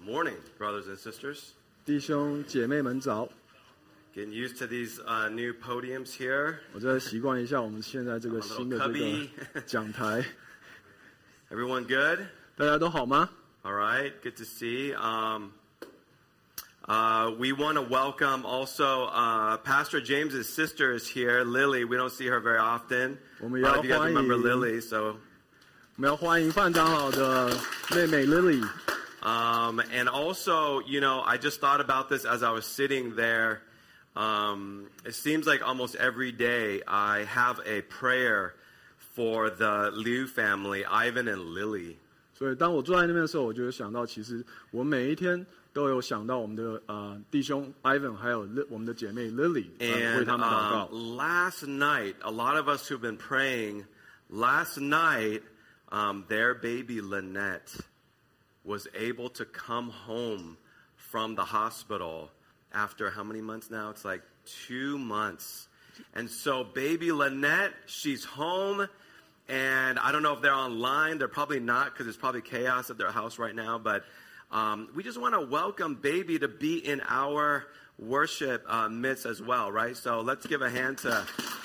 Morning, brothers and sisters. 弟兄姐妹们早。 Getting used to these new podiums here. 我再习惯一下我们现在这个新的这个讲台。 Everyone good? 大家都好吗？ All right, good to see. We want to welcome also Pastor James's sister is here, Lily. We don't see her very often. A lot of you guys remember Lily, so. 我们要欢迎范长老的妹妹 Lily。 And also, you know, I just thought about this as I was sitting there. It seems like almost every day I have a prayer for the Liu family, Ivan and Lily. 所以当我坐在那边的时候，我就想到，其实我每一天都有想到我们的弟兄 Ivan， 还有我们的姐妹 Lily， 为他们祷告。 Last night, a lot of us who've been praying, last night, their baby Lynette was able to come home from the hospital after how many months now? It's like 2 months. And so baby Lynette, she's home, and I don't know if they're online. They're probably not because it's probably chaos at their house right now. But we just want to welcome baby to be in our worship midst as well, right? So let's give a hand to,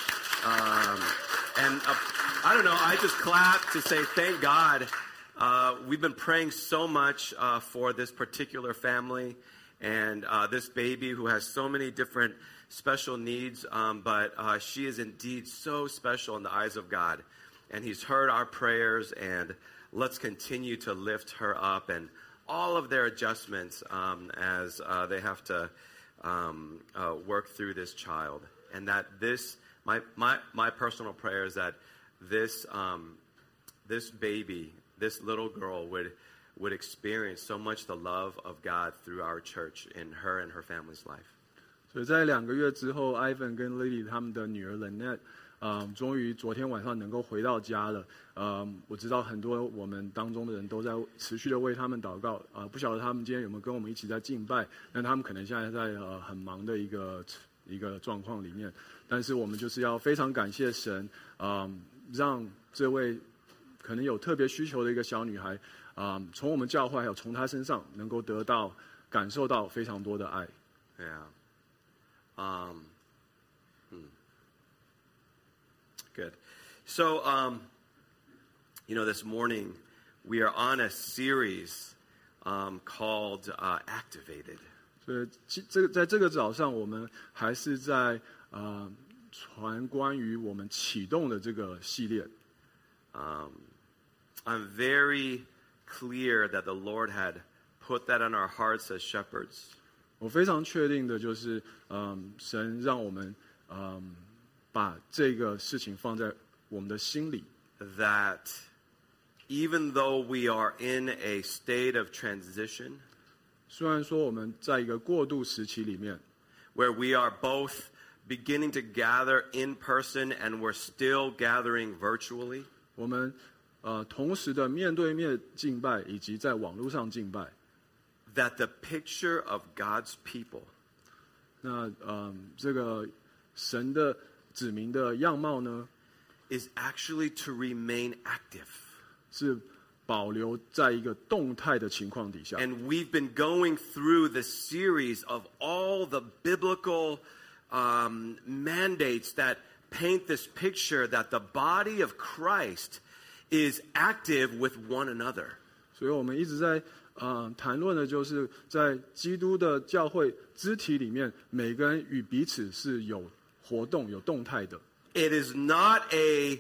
I don't know, I just clapped to say thank God. We've been praying so much for this particular family and this baby who has so many different special needs, but she is indeed so special in the eyes of God. And He's heard our prayers, and let's continue to lift her up and all of their adjustments as they have to work through this child. And that this, my personal prayer is that this baby, this little girl would experience so much the love of God through our church in her and her family's life. 所以在2个月之后 ，Ivan 跟 Lily 他们的女儿 Lynette， 终于昨天晚上能够回到家了。我知道很多我们当中的人都在持续的为他们祷告。不晓得他们今天有没有跟我们一起在敬拜？但他们可能现在在很忙的一个状况里面。但是我们就是要非常感谢神，让这位可能有特别需求的一个小女孩，从我们教会还有从她身上能够得到感受到非常多的爱。 Yeah. Good. So, you know, this morning we are on a series called Activated. 所以在这个早上，我们还是在传关于我们启动的这个系列。 I'm very clear that the Lord had put that on our hearts as shepherds. 我非常确定的就是，神让我们把这个事情放在我们的心里。 That even though we are in a state of transition, 虽然说我们在一个过渡时期里面 where we are both beginning to gather in person and we're still gathering virtually, 我们同时的面对面敬拜以及在网络上敬拜。 that the picture of God's people 那这个神的子民的样貌呢 is actually to remain active. 是保留在一个动态的情况底下。 And we've been going through the series of all the biblical mandates that paint this picture that the body of Christ is active with one another. 所以我们一直在谈论的就是在基督的教会肢体里面，每个人与彼此是有活动、有动态的。 It is not a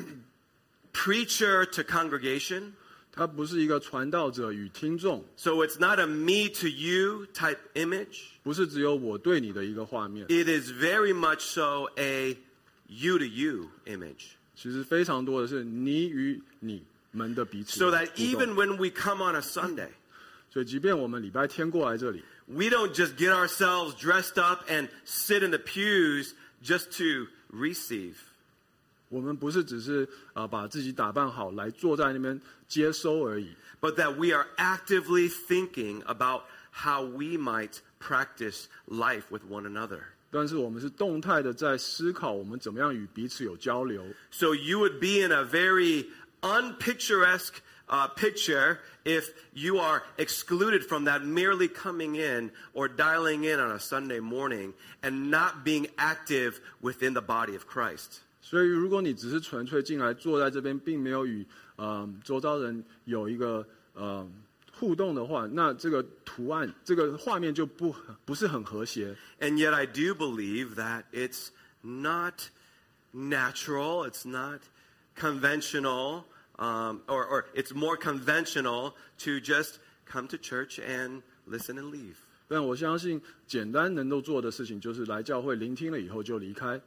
preacher to congregation. 它不是一个传道者与听众。 So it's not a me to you type image. 不是只有我对你的一个画面。 It is very much so a you to you image. 其实非常多的是你与你们的彼此。 So that even when we come on a Sunday, 所以即便我们礼拜天过来这里 we don't just get ourselves dressed up and sit in the pews just to receive. 我们不是只是把自己打扮好来坐在那边接收而已。 But that we are actively thinking about how we might practice life with one another. 但是我们是动态的在思考我们怎么样与彼此有交流。 So you would be in a very unpicturesque picture if you are excluded from that merely coming in or dialing in on a Sunday morning and not being active within the body of Christ. 所以，如果你只是纯粹进来坐在这边，并没有与周遭人有一个互动的话，那这个图案、这个画面就不是很和谐。 And yet I do believe that it's not natural, it's not conventional, or it's more conventional to just come to church and listen and leave. 但我相信，简单能够做的事情就是来教会聆听了以后就离开。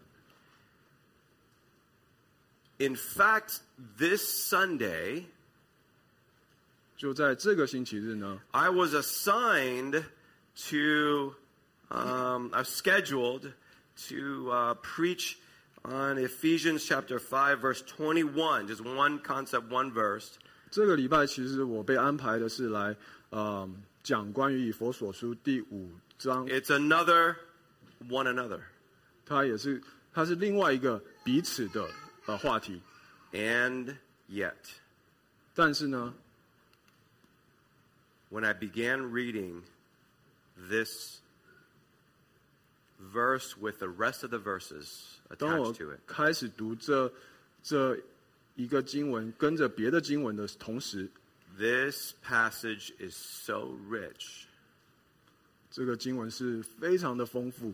In fact, this Sunday, 就在这个星期日呢 I was assigned to, I was scheduled to preach on Ephesians chapter 5, verse 21, just one concept, one verse. 这个礼拜其实我被安排的是来讲关于以弗所书第5章。 It's another one another. 它是另外一个彼此的话题。 And yet, 但是呢 when I began reading this verse with the rest of the verses 当我 attached to it, 开始读这一个经文，跟着别的经文的同时， this passage is so rich. 这个经文是非常的丰富。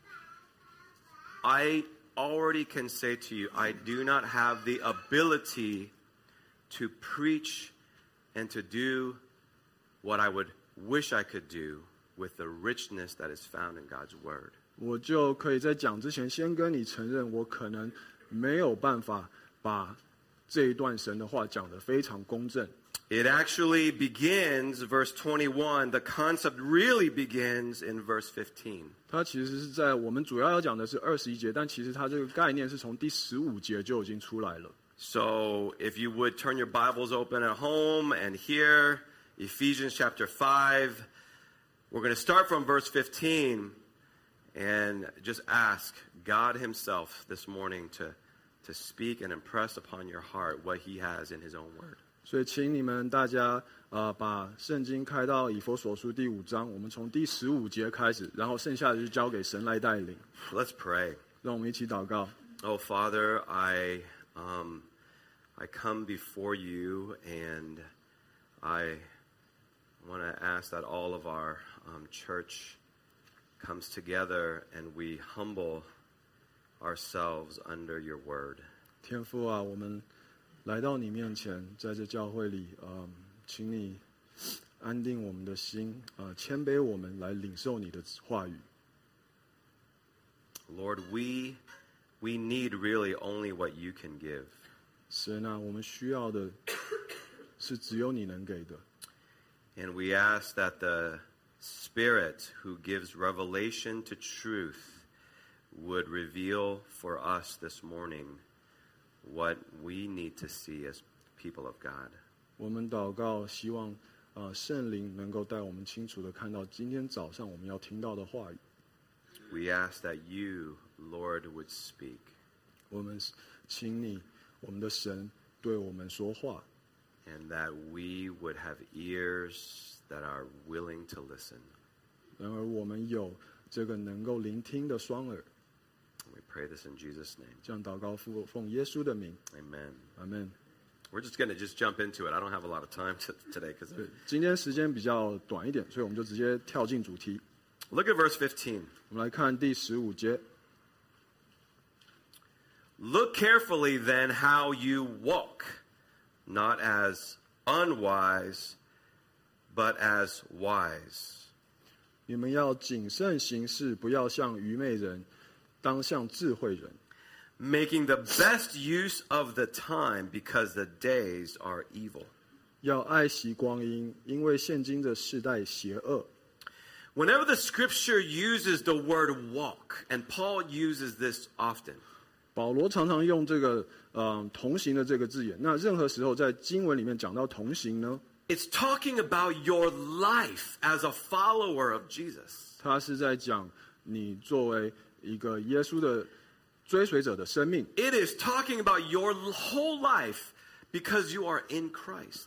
I already can say to you, I do not have the ability to preach and to do what I would wish I could do with the richness that is found in God's Word. 我就可以在讲之前先跟你承认，我可能没有办法把这一段神的话讲得非常公正。 It actually begins, verse 21, the concept really begins in verse 15. 它其实是在我们主要讲的是21节，但其实它这个概念是从第15节就已经出来了。 So if you would turn your Bibles open at home and here, Ephesians chapter 5, we're going to start from verse 15 and just ask God himself this morning to speak and impress upon your heart what he has in his own word. 所以请你们大家把圣经开到以弗所书第5章，我们从第15节开始，然后剩下的就交给神来带领。 Let's pray. 让我们一起祷告。 Oh, Father, I come before you and I want to ask that all of our church comes together and we humble ourselves under your word. 天父啊，我们来到你面前，在这教会里，请你安定我们的心，谦卑我们来领受你的话语。 Lord, we need really only what you can give. 神啊，我们需要的是只有你能给的。 And we ask that the Spirit who gives revelation to truth would reveal for us this morning what we need to see as people of God. 我们祷告，希望圣灵能够带我们清楚地看到今天早上我们要听到的话语。 We ask that you, Lord, would speak. 我们请你，我们的神对我们说话。 And that we would have ears that are willing to listen. 然而我们有这个能够聆听的双耳。 We pray this in Jesus' name. 这样祷告奉耶稣的名。 Amen. 阿门。 We're just going to just jump into it. I don't have a lot of time today. 对，今天时间比较短一点，所以我们就直接跳进主题。 Look at verse 15. 我们来看第15节。 Look carefully then how you walk, not as unwise, but as wise. 你们要谨慎行事，不要像愚昧人，当像智慧人。 Making the best use of the time because the days are evil. 要爱惜光阴，因为现今的世代邪恶。 Whenever the scripture uses the word walk, and Paul uses this often, 保罗常常用这个同行的这个字眼。那任何时候在经文里面讲到同行呢， it's talking about your life as a follower of Jesus. 他是在讲你作为一个耶稣的追随者的生命。 It is talking about your whole life because you are in Christ.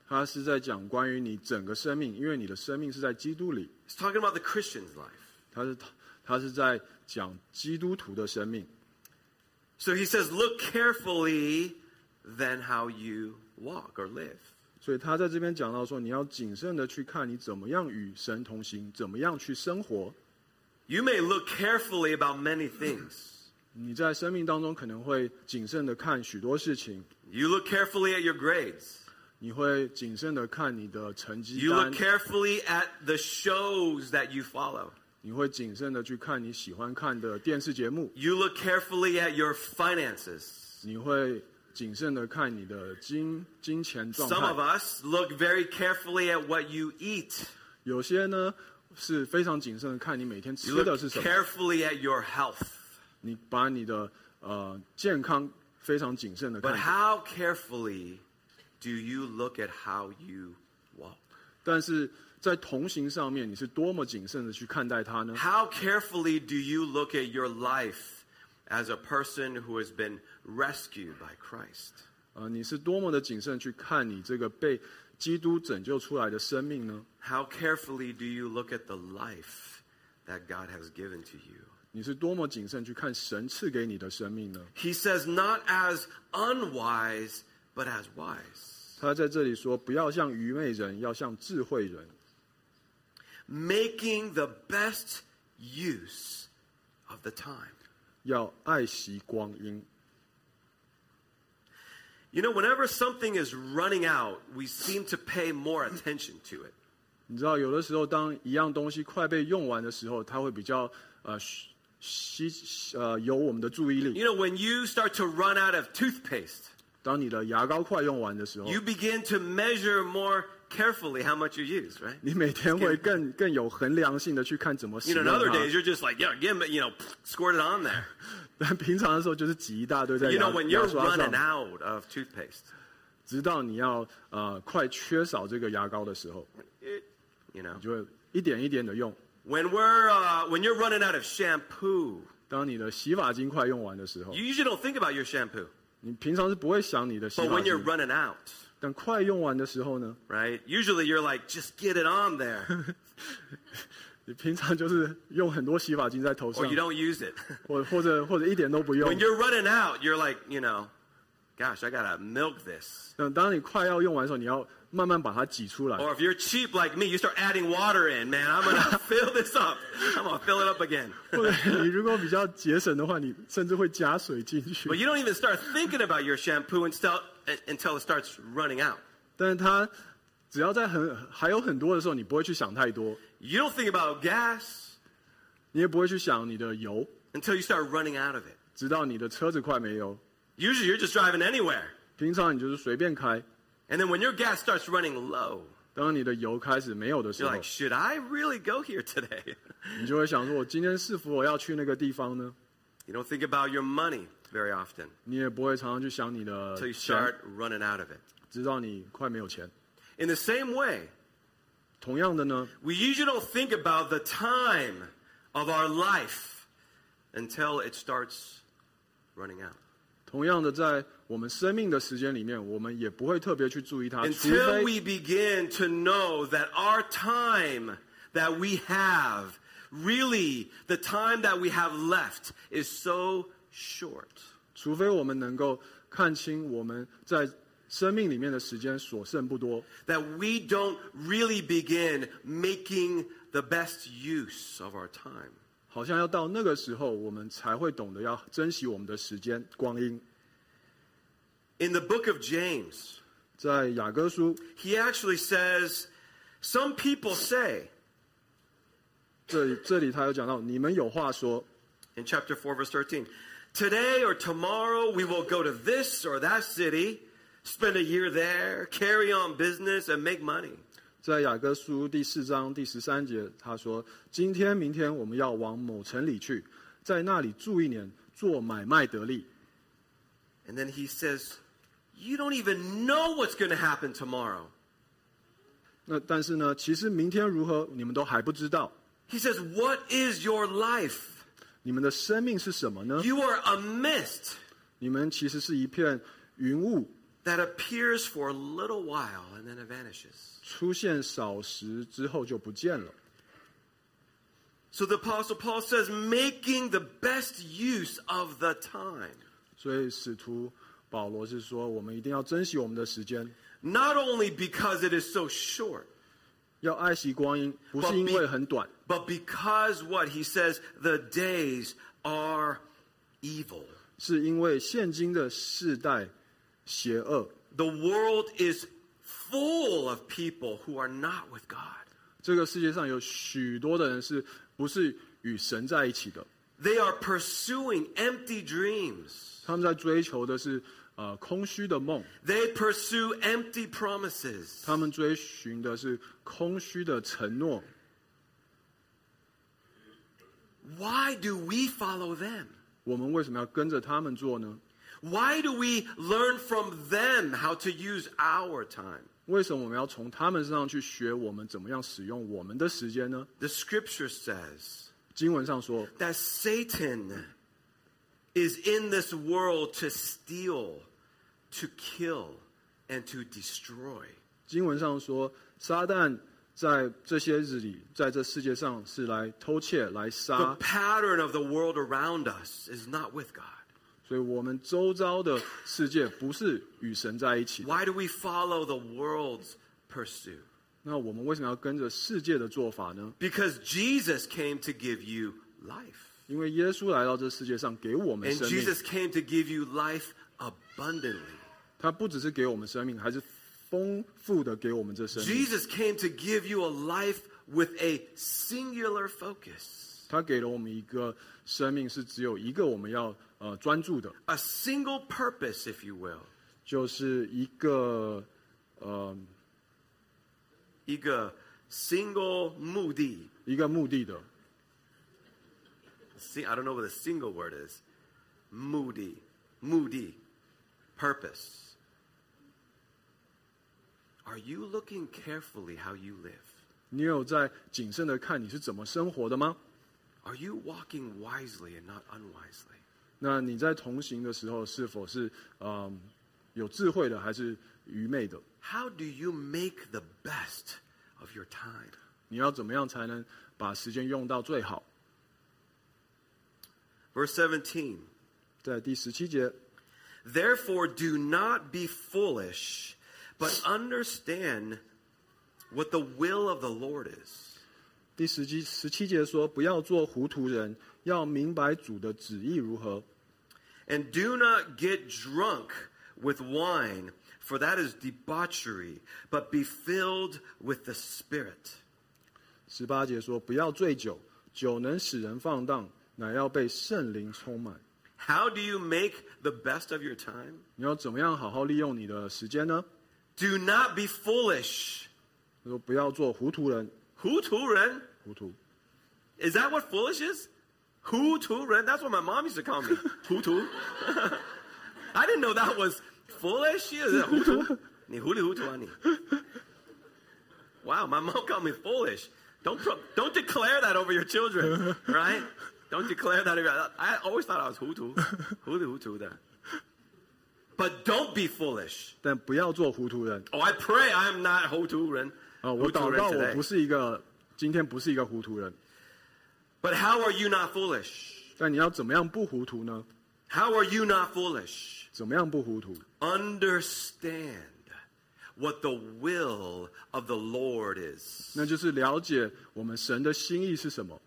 他是在讲关于你整个生命，因为你的生命是在基督里。 He's talking about the Christian's life. 他是在讲基督徒的生命。 So he says, look carefully then how you walk or live. 所以他在这边讲到说，你要谨慎的去看你怎么样与神同行，怎么样去生活。 You may look carefully about many things. 你在生命当中可能会谨慎的看许多事情。 You look carefully at your grades. 你会谨慎的看你的成绩 You 单 look。carefully at the shows that you follow. 你会谨慎的去看你喜欢看的电视节目。 You look carefully at your finances. 你会谨慎的看你的金钱状 Some of 态。 us look very carefully at what you eat. 有些呢是非常谨慎的看你每天 You 吃的 look 是什么。 carefully at your health. 你把你的健康非常谨慎的 But 看。 how carefully do you look at how you walk? 但是在同行上面，你是多么谨慎的去看待它呢？ How carefully do you look at your life as a person who has been rescued by Christ? 你是多么的谨慎去看你这个被基督拯救出来的生命呢？ How carefully do you look at the life that God has given to you? 你是多么谨慎去看神赐给你的生命呢？ He says, not as unwise, but as wise. 他在这里说，不要像愚昧人，要像智慧人， Making the best use of the time. 要爱惜光阴。 You know, whenever something is running out, we seem to pay more attention to it. 你知道，有的时候当一样东西快被用完的时候，它会比较有我们的注意力。 You know, when you start to run out of toothpaste, 当你的牙膏快用完的时候， you begin to measure more carefully how much you use, right? 你每天会更有衡量性的去看怎么使 You 用 know, in other 它。 days, you're just like, yeah, give me, squirt it on there. 但平常的时候就是挤一大堆在 You 牙 know, when 牙 you're 刷 running 上， out of toothpaste, 直到你要快缺少这个牙膏的时候， you know. 你就会一点一点的用。 When you're running out of shampoo, 当你的洗发精快用完的时候， you usually don't think about your shampoo. 你平常是不会想你的洗 But 发 when you're 精， running out, 但快用完的时候呢， right? Usually you're like, just get it on there, 你平常就是用很多洗发精在头 or 上 you，don't use it. 或者一点都不用 When。you're running out, you're like, gosh, I gotta milk this. 当你快要用完的时候，你要慢慢把它挤出来。 Or if you're cheap like me, you start adding water in. Man, I'm gonna fill this up. I'm gonna fill it up again. 或者你如果比较节省的话，你甚至会加水进去 But。you don't even start thinking about your shampoo until it starts running out. 但是它只要在还有很多的时候，你不会去想太多， You don't think about gas 你也不会去想你的油， until you start running out of it. 直到你的车子快没油。 Usually you're just driving anywhere. 平常你就是随便开， And then when your gas starts running low, 当你的油开始没有的时 you're 候， like, should I really go here today? 你就会想说：我今天是否要去那个地方呢？ You don't think about your money very often 你也不会常常去想你的 until you 钱， start running out of it. 直到你快没有钱。 In the same way, 同样的呢， we usually don't think about the time of our life until it starts running out. 同样的，在我们生命的时间里面，我们也不会特别去注意它，除 Until 非 we begin to know that our time that we have, really, the time that we have left is so short. 除非我们能够看清我们在生命里面的时间所剩不多， That we don't really begin making the best use of our time. 好像要到那个时候，我们才会懂得要珍惜我们的时间光阴。 In the book of James, 在雅各书 he actually says, some people say, 这里他有讲到，你们有话说， in chapter 4, verse 13, today or tomorrow we will go to this or that city, spend a year there, carry on business, and make money. 在雅各书第4章第13节，他说：今天、明天我们要往某城里去，在那里住1年，做买卖得利。 And then he says, you don't even know what's going to happen tomorrow. 但是呢，其实明天如何，你们都还不知道。 He says, what is your life? 你们的生命是什么呢？ You are a mist 你们其实是一片云雾， that appears for a little while and then it vanishes. 出现少时之后就不见了。 So the Apostle Paul says, making the best use of the time. 所以使徒保罗是说，我们一定要珍惜我们的时间， Not only because it is so short, 要爱惜光阴，不是因为很短， but because what he says, the days are evil. 是因为现今的世代邪恶。 The world is full of people who are not with God. 这个世界上有许多的人是不是与神在一起的？ They are pursuing empty dreams. 他们在追求的是空虚的梦， They pursue empty promises. 他们追寻的是空虚的承诺。 Why do we follow them? 我们为什么要跟着他们做呢？ Why do we learn from them how to use our time? 为什么我们要从他们身上去学我们怎么样使用我们的时间呢？ The scripture says 经文上说， that Satan is in this world to steal, to kill, and to destroy. 经文上说，撒旦在这些日里，在这世界上是来偷窃、来 The 杀， pattern of the world around us is not with God. 所以我们周遭的世界不是与神在一起的。 Why do we follow the world's pursuit? 那我们为什么要跟着世界的做法呢？ Because Jesus came to give you life. 因为耶稣来到这世界上给我们 And 生命， Jesus came to give you life abundantly. 他不只是给我们生命，还是丰富的给我们这生命。 Jesus came to give you a life with a singular focus. 他给了我们一个生命，是只有一个我们要专注的， A single purpose, if you will. 就是一个一个 single 目的。 一个目的的。 I don't know what the single word is. 目的 purpose. Are you looking carefully how you live? 你有在谨慎的看你是怎么生活的吗？ Are you walking wisely and not unwisely? 那你在同行的时候，是否是有智慧的，还是愚昧的？ How do you make the best of your time? 你要怎么样才能把时间用到最好？ Verse 17. 在第17节， Therefore, do not be foolish, but understand what the will of the Lord is. 第17节说：“不要做糊涂人，要明白主的旨意如何。 And do not get drunk with wine, for that is debauchery, but be filled with the Spirit. ” 18节说：“不要醉酒，酒能使人放荡，乃要被圣灵充满。” How do you make the best of your time? 你要怎么样好好利用你的时间呢？ Do not be foolish. 他说：“不要做糊涂人。 糊涂人?” 糊涂 Is that what foolish is? 糊涂人? That's what my mom used to call me. 糊涂. I didn't know that was foolish. 糊涂? 你糊里糊涂啊你. Wow, my mom called me foolish. Don't declare that over your children, right? Don't declare that. I always thought I was 糊涂的. But don't be foolish. 但不要做糊涂人。 Oh, I pray I am not 糊涂人. 我祷告，我不是一个，今天不是一个糊涂人。 But how are you not foolish? 但你要怎么样不糊涂呢？ How are you not foolish? 怎么样不糊涂？ Understand what the will of the Lord is. 那就是了解我们神的心意是什么。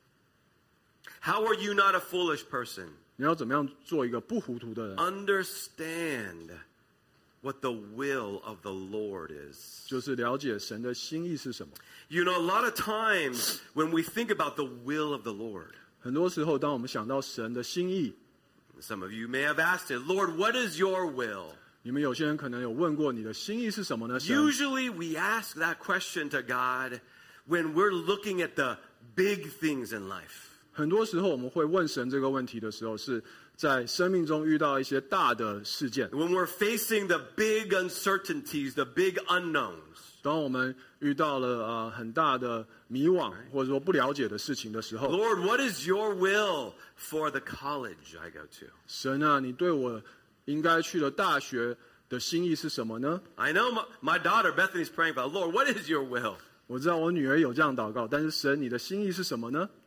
How are you not a foolish person? 你要怎么样做一个不糊涂的人？ Understand what the will of the Lord is. 就是了解神的心意是什么。 You know, a lot of times when we think about the will of the Lord, 很多时候，当我们想到神的心意， some of you may have asked it, Lord, what is your will? 你们有些人可能有问过你的心意是什么呢？神 Usually we ask that question to God when we're looking at the big things in life. 很多时候我们会问神这个问题的时候，是在生命中遇到一些大的事件。 When we're facing the big uncertainties, the big unknowns. 当我们遇到了很大的迷惘或者说不了解的事情的时候， Lord, what is your will for the college I go to? 神啊，你对我应该去的大学的心意是什么呢？ I know my daughter Bethany's praying about, Lord, what is your will? 我知道我女儿有这样祷告，但是神，你的心意是什么呢？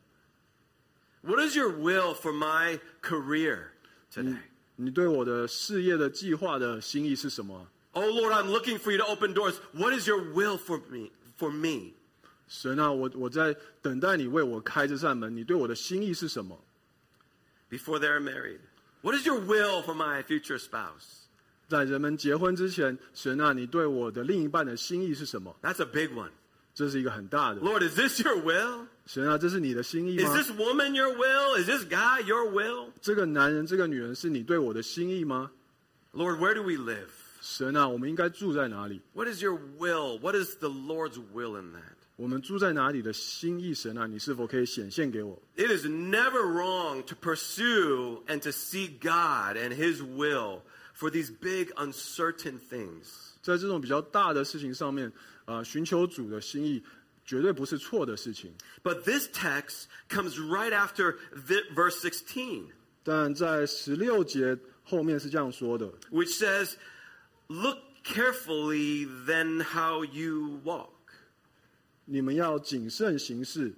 What is your will for my career today? 你对我的事业的计划的心意是什么？ Oh Lord, I'm looking for you to open doors. What is your will for me? 神啊，我在等待你为我开这扇门，你对我的心意是什么？ Before they're married, what is your will for my future spouse? 在人们结婚之前，神啊，你对我的另一半的心意是什么？ That's a big one. 这是一个很大的。 Lord, is this your will? 神啊，这是你的心意 Is 吗？ this woman your will? Is this guy your will? 这个男人，这个女人是你对我的心意吗？ Lord, where do we live? 神啊，我们应该住在哪里？ What is your will? What is the Lord's will in that? 我们住在哪里的心意，神啊，你是否可以显现给我？ It is never wrong to pursue and to seek God and His will for these big uncertain things. 在这种比较大的事情上面，寻求主的心意，绝对不是错的事情。 But this text comes right after verse 16, 但在16节后面是这样说的， which says, Look carefully then how you walk. 你们要谨慎行事，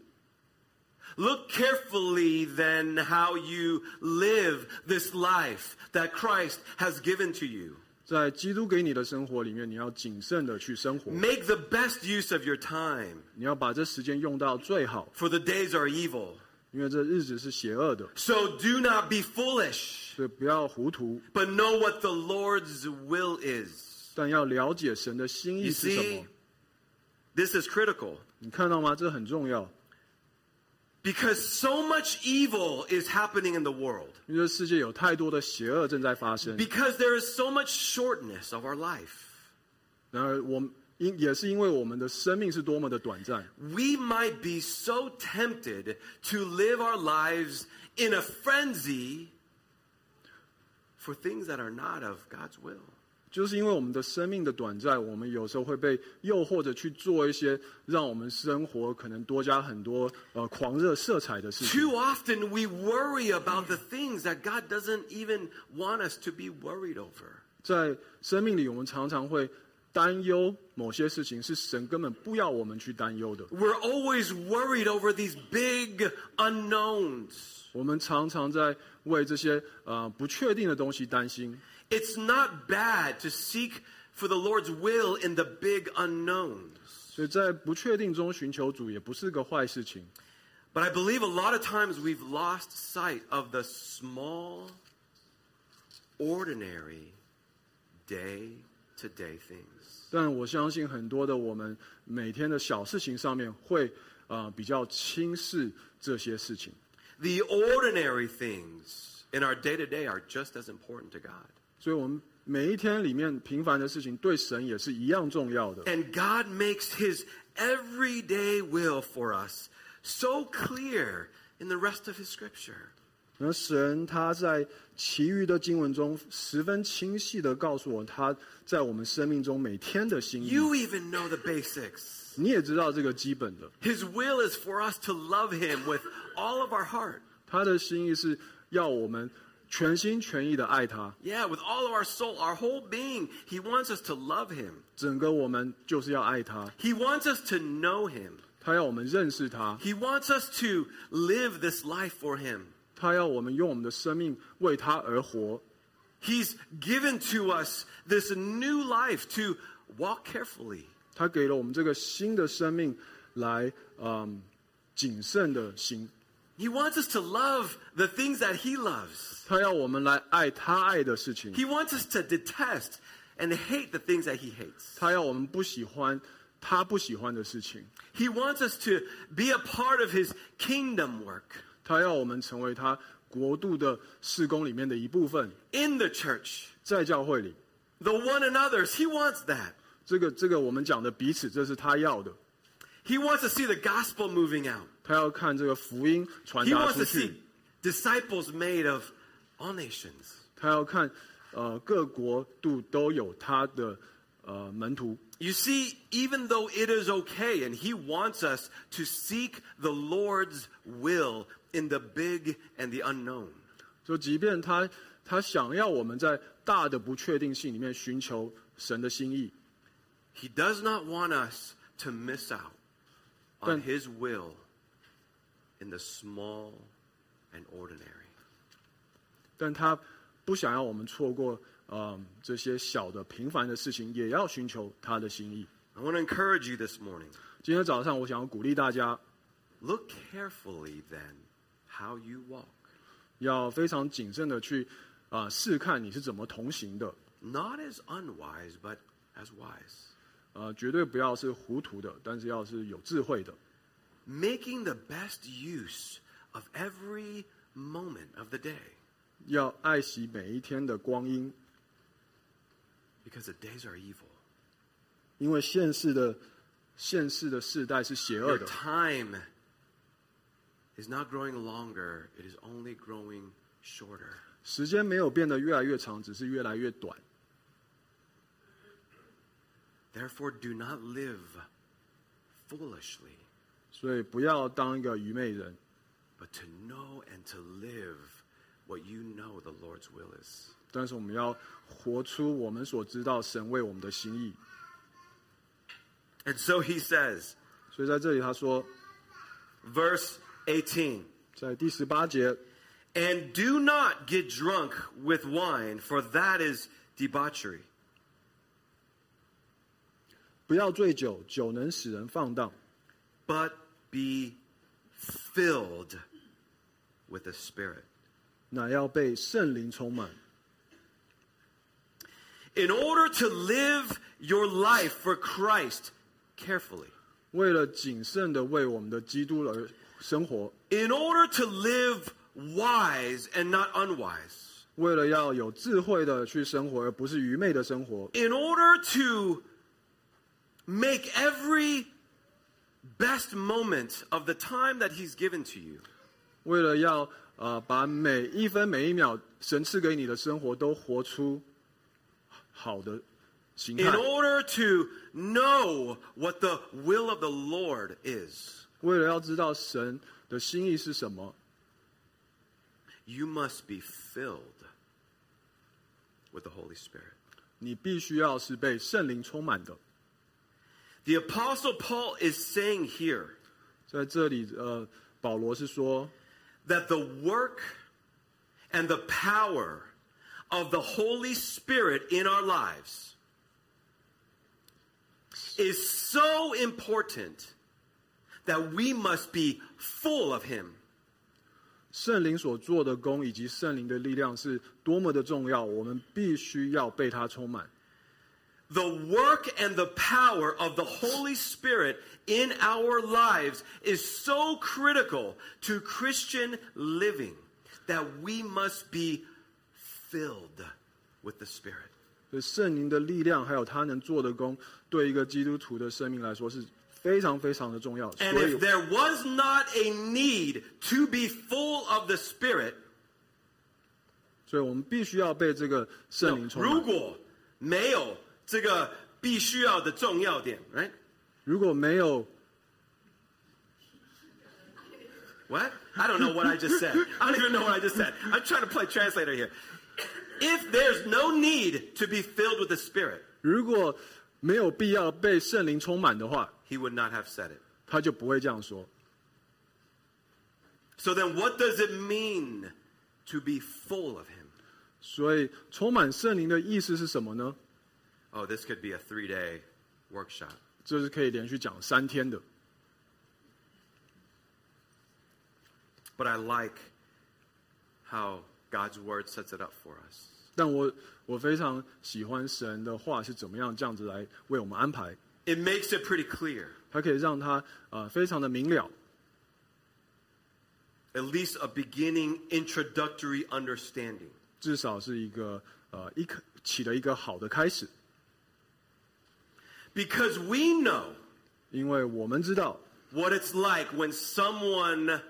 Look carefully then how you live this life that Christ has given to you. 在基督给你的生活里面，你要谨慎的去生活， Make the best use of your time, 你要把这时间用到最好， for the days are evil. 因为这日子是邪恶的， So do not be foolish, 所以不要糊涂， but know what the Lord's will is. 但要了解神的心意 You 是什 see, 么。 this is critical. 你看到吗？这很重要， Because so much evil is happening in the world. 因为这世界有太多的邪恶正在发生。 Because there is so much shortness of our life. 然而，也是因为我们的生命是多么的短暂， We might be so tempted to live our lives in a frenzy for things that are not of God's will. 就是因为我们的生命的短暂，我们有时候会被诱惑着去做一些让我们生活可能多加很多狂热色彩的事情。 Too often we worry about the things that God doesn't even want us to be worried over. 在生命里，我们常常会担忧某些事情，是神根本不要我们去担忧的。 We're always worried over these big unknowns. 我们常常在为这些不确定的东西担心。 It's not bad to seek for the Lord's will in the big unknowns. 所以在不确定中寻求主，也不是个坏事情。 But I believe a lot of times we've lost sight of the small, ordinary, day-to-day things. 但我相信很多的我们每天的小事情上面会比较轻视这些事情。 The ordinary things in our day-to-day are just as important to God. 所以我们每一天里面平凡的事情，对神也是一样重要的。 And God makes His everyday will for us so clear in the rest of His Scripture. 而神他在其余的经文中十分清晰的告诉我，他在我们生命中每天的心意。 You even know the basics. 你也知道这个基本的， His will is for us to love Him with all of our heart. 他的心意是要我们全心全意的爱他， Yeah, with all of our soul, our whole being. He wants us to love Him. 整个我们就是要爱他， He wants us to know Him. 他要我们认识他， He wants us to live this life for Him. 他要我们用我们的生命为他而活。 He's given to us this new life to walk carefully. 他给了我们这个新的生命来谨慎的行。 He wants us to love the things that He loves. 他要我们来爱他爱的事情， He wants us to detest and hate the things that He hates. 他要我们不喜欢他不喜欢的事情， He wants us to be a part of His kingdom work 他要我们成为他国度的事工里面的一部分， in the church. 在教会里。 The one another's, He wants that. 这个我们讲的彼此，这是他要的。 He wants to see the gospel moving out. 他要看这个福音传 He 达 wants 出 to 去 see，disciples made of all nations. 他要看各国度都有他的门徒。 You see, even though it is okay, and He wants us to seek the Lord's will in the big and the unknown. 所以即便他他想要我们在大的不确定性里面寻求神的心意。 He does not want us to miss out on His will in the small and ordinary. 但他不想要我们错过这些小的平凡的事情，也要寻求他的心意。 I want to encourage you this morning. 今天早上我想要鼓励大家， Look carefully then how you walk. 要非常谨慎的去试看你是怎么同行的。 Not as unwise, but as wise. 绝对不要是糊涂的，但是要是有智慧的。 Making the best use of every moment of the day. 要爱惜每一天的光阴， Because the days are evil. 因为现世的世代是邪恶 Your 的。 time is not growing longer, it is only growing shorter. 时间没有变得越来越长，只是越来越短。 Therefore, do not live foolishly, 所以不要当一个愚昧人， but to know and to live what you know the Lord's will is. 但是我们要活出我们所知道神为我们的心意。 And so he says, 所以在这里他说， verse 18, 在第18节， and do not get drunk with wine, for that is debauchery. 不要醉酒，酒能使人放荡， But be filled with the Spirit. 乃要被圣灵充满。 In order to live your life for Christ carefully. 为了谨慎的为我们的基督而生活， In order to live wise and not unwise. 为了要有智慧的去生活，而不是愚昧的生活。 In order to make every best moment of the time that He's given to you. 为了要把每一分每一秒神赐给你的生活都活出好的形态。 In order to know what the will of the Lord is. 为了要知道神的心意是什么， You must be filled with the Holy Spirit. 你必须要是被圣灵充满的。 The Apostle Paul is saying here 在这里，保罗是说， that the work and the power of the Holy Spirit in our lives is so important that we must be full of Him. 圣灵所做的工以及圣灵的力量是多么的重要，我们必须要被它充满。 The work and the power of the Holy Spirit in our lives is so critical to Christian living that we must be filled with the Spirit. 所以圣灵的力量还有他能做的工，对一个基督徒的生命来说是非常非常的重要。 And 所以 if there was not a need to be full of the Spirit, 所以我们必须要被这个圣灵充满。 如果没有这个必须要的重要点 right? 如果没有 What? I don't know what I just said. I don't even know what I just said. I'm trying to play translator here. If there's no need to be filled with the Spirit, 如果没有必要被圣灵充满的话， he would not have said it. 他就不会这样说。 So then what does it mean to be full of him? 所以充满圣灵的意思是什么呢？ Oh, this could be a 3-day workshop. 这是可以连续讲3天的。 But I like how God's word sets it up for us. 但我非常喜欢神的话是怎么样这样子来为我们安排， It makes it pretty clear. 它可以让它非常的明了， At least a beginning introductory understanding. 至少是一个起了一个好的开始。 Because we know 因为我们知道 what it's like when someone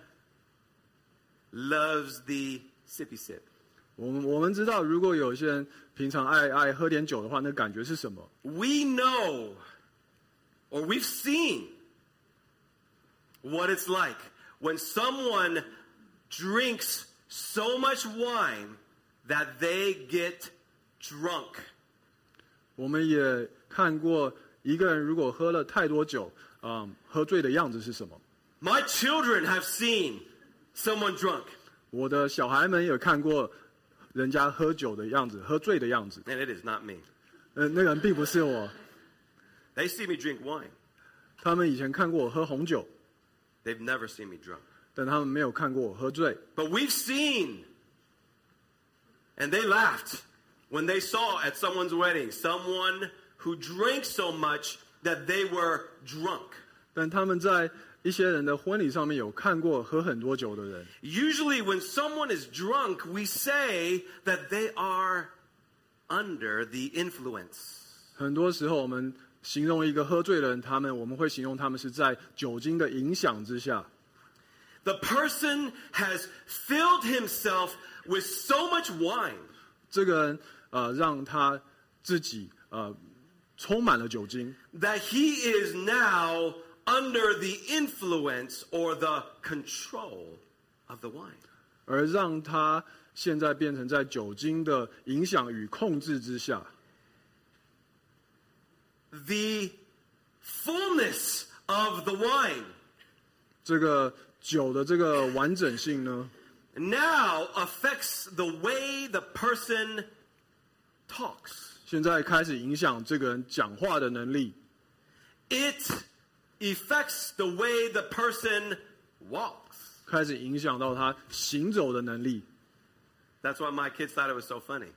loves the sippy sip. 我们知道，如果有些人平常爱喝点酒的话，那感觉是什么？ We know or we've seen what it's like when someone drinks so much wine that they get drunk. 我们也看过一个人如果喝了太多酒，喝醉的样子是什么？ My children have seen someone drunk. 我的小孩们也看过人家喝酒的样子，喝醉的样子。 And it is not me. 那个人并不是我， They see me drink wine. 他们以前看过我喝红酒， They've never seen me drunk. 但他们没有看过我喝醉。 But we've seen, and they laughed when they saw at someone's wedding someone who drank so much that they were drunk. 但他们在一些人的婚礼上面有看过喝很多酒的人。 Usually, when someone is drunk, we say that they are under the influence. 很多时候，我们形容一个喝醉的人，我们会形容他们是在酒精的影响之下。 The person has filled himself with so much wine 这个人让他自己充满了酒精， that he is now under the influence or the control of the wine. 而让他现在变成在酒精的影响与控制之下。 The fullness of the wine 这个酒的这个完整性呢， now affects the way the person talks. 现在开始影响这个人讲话的能力， It affects the way the person walks. 开始影响到他行走的能力。 That's why my kids thought it was so funny.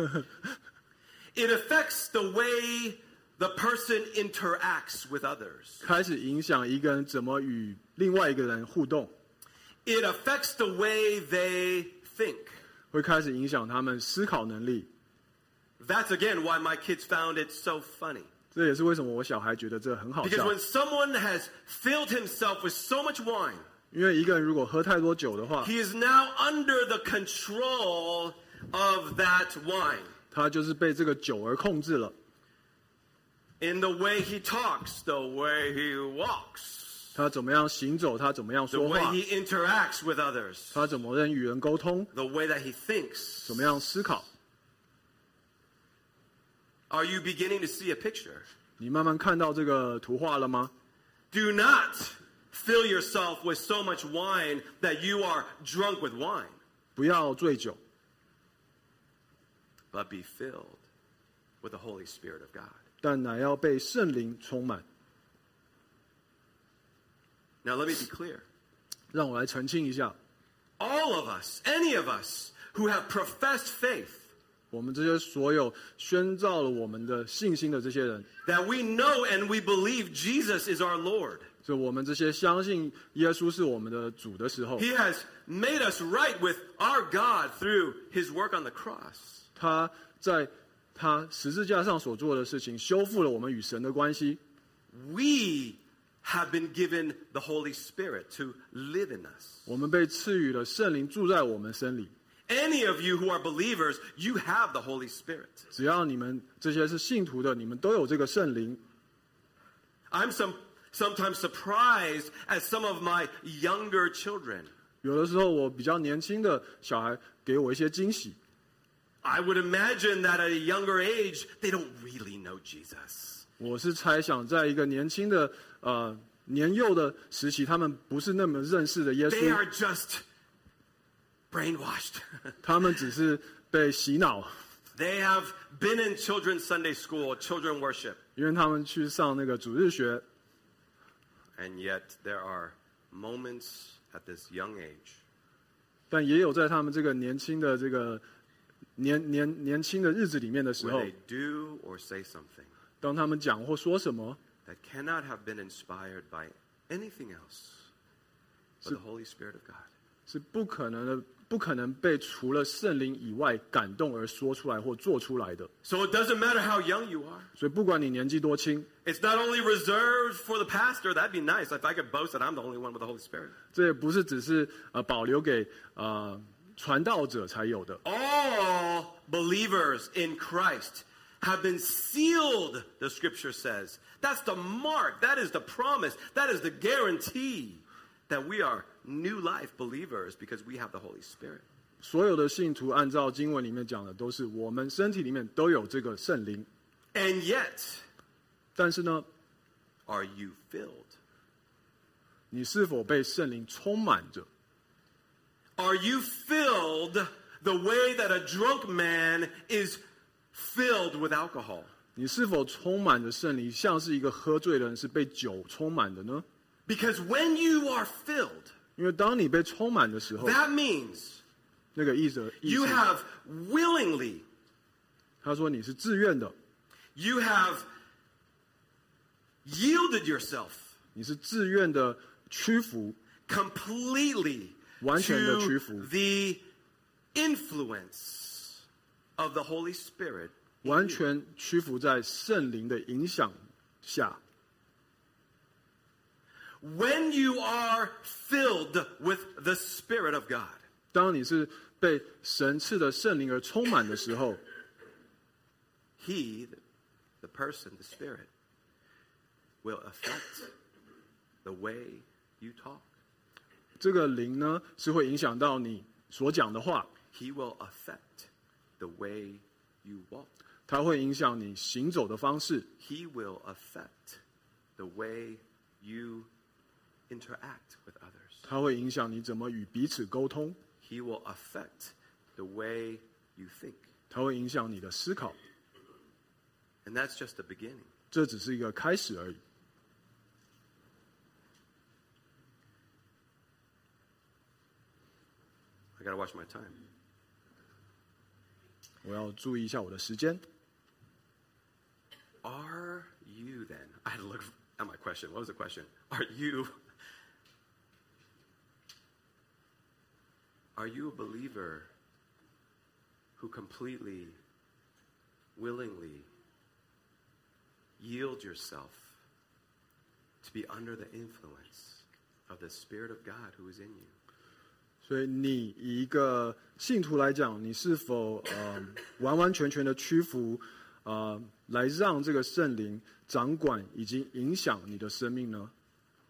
It affects the way the person interacts with others. 开始影响一个人怎么与另外一个人互动， It affects the way they think. 会开始影响他们思考能力。 That's again why my kids found it so funny. 这也是为什么我小孩觉得这很好 Because 笑 when，someone has filled himself with so much wine, 因为一个人如果喝太多酒的话， he is now under the control of that wine. 他就是被这个酒而控制了。 In the way he talks, the way he walks, 他怎么样行走，他怎么样 the 说 way 话， he interacts with others, 他怎么与人沟通， the way that he thinks. 怎么样思考。 Are you beginning to see a picture? 你慢慢看到这个图画了吗？ Do not fill yourself with so much wine that you are drunk with wine, 不要醉酒， but be filled with the Holy Spirit of God. 但乃要被圣灵充满。 Now let me be clear. 让我来澄清一下， All of us, any of us who have professed faith, 我们这些所有宣召了我们的信心的这些人， that we know and we believe Jesus is our Lord. 就我们这些相信耶稣是我们的主的时候， He has made us right with our God through his work on the cross. 他在他十字架上所做的事情，修复了我们与神的关系。 We have been given the Holy Spirit to live in us. 我们被赐予了圣灵住在我们身里。 Any of you who are believers, you have the Holy Spirit. 只要你们这些是信徒的，你们都有这个圣灵。 I'm sometimes surprised at some of my younger children. 有的时候，我比较年轻的小孩给我一些惊喜。 I would imagine that at a younger age, they don't really know Jesus. 我是猜想，在一个年轻的年幼的时期，他们不是那么认识的耶 They 稣， are just brainwashed. 他们只是被洗脑， They have been in children's Sunday school, children worship. 因为他们去上那个主日学。 And yet there are moments at this young age 但也有在他们这个年轻的这个年轻的日子里面的时 where 候， they do or say something 当他们讲或说什么， that cannot have been inspired by anything else but the Holy Spirit of God. 是不可能被除了圣灵以外感动而说出来或做出来的。 So it doesn't matter how young you are. 所以不管你年纪多轻， It's not only reserved for the pastor. That'd be nice if I could boast that I'm the only one with the Holy Spirit. 这也不是只是保留给传道者才有的。 All believers in Christ have been sealed, the scripture says. That's the mark. That is the promise. That is the guarantee that we are new life believers because we have the Holy Spirit. 所有的信徒按照经文里面讲的，都是我们身体里面都有这个圣灵。 And yet, 但是呢， are you filled? 你是否被圣灵充满着？ Are you filled the way that a drunk man is filled with alcohol? 你是否充满着圣灵，像是一个喝醉的人是被酒充满的呢？ Because when you are filled, 因为当你被充满的时候， that means 那个意思， you have willingly, 他说你是自愿的， you have yielded yourself 你是自愿的屈服， completely 完全的屈 to 服， the influence of the Holy Spirit. 完全屈服在圣灵的影响下。 When you are filled with the Spirit of God, 当你是被神赐的圣灵而充满的时候， He, the person, the Spirit, will affect the way you talk. 这个灵呢是会影响到你所讲的话， He will affect the way you walk. 它会影响你行走的方式， He will affect the way you interact with others. 它会影响你怎么与彼此沟通， He will affect the way you think. 它会影响你的思考。 And that's just the beginning. 这只是一个开始而已。 I gotta watch my time. 我要注意一下我的时间。 Are you then? I had to look at my question. What was the question? Are you a believer who completely, willingly yield yourself to be under the influence of the Spirit of God who is in you? 所以你以一个信徒来讲，你是否完完全全的屈服，来让这个圣灵掌管以及影响你的生命呢？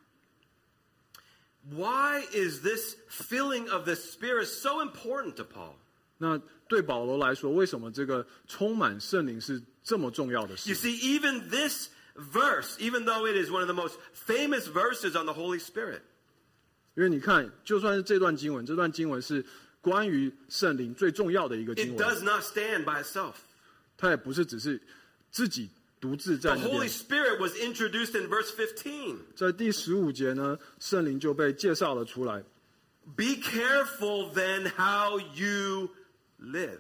Why is this filling of the Spirit so important to Paul? 那对保罗来说，为什么这个充满圣灵是这么重要的 You 事？ see, even this verse, even though it is one of the most famous verses on the Holy Spirit, 因为你看，就算是这段经文，这段经文是关于圣灵最重要的一个经 it 文， does not stand by itself. 它也不是只是自己独自 The 在那 Holy 边。 Spirit was introduced in verse 15. 在第15节呢，圣灵就被介绍了出来。 Be careful then how you live.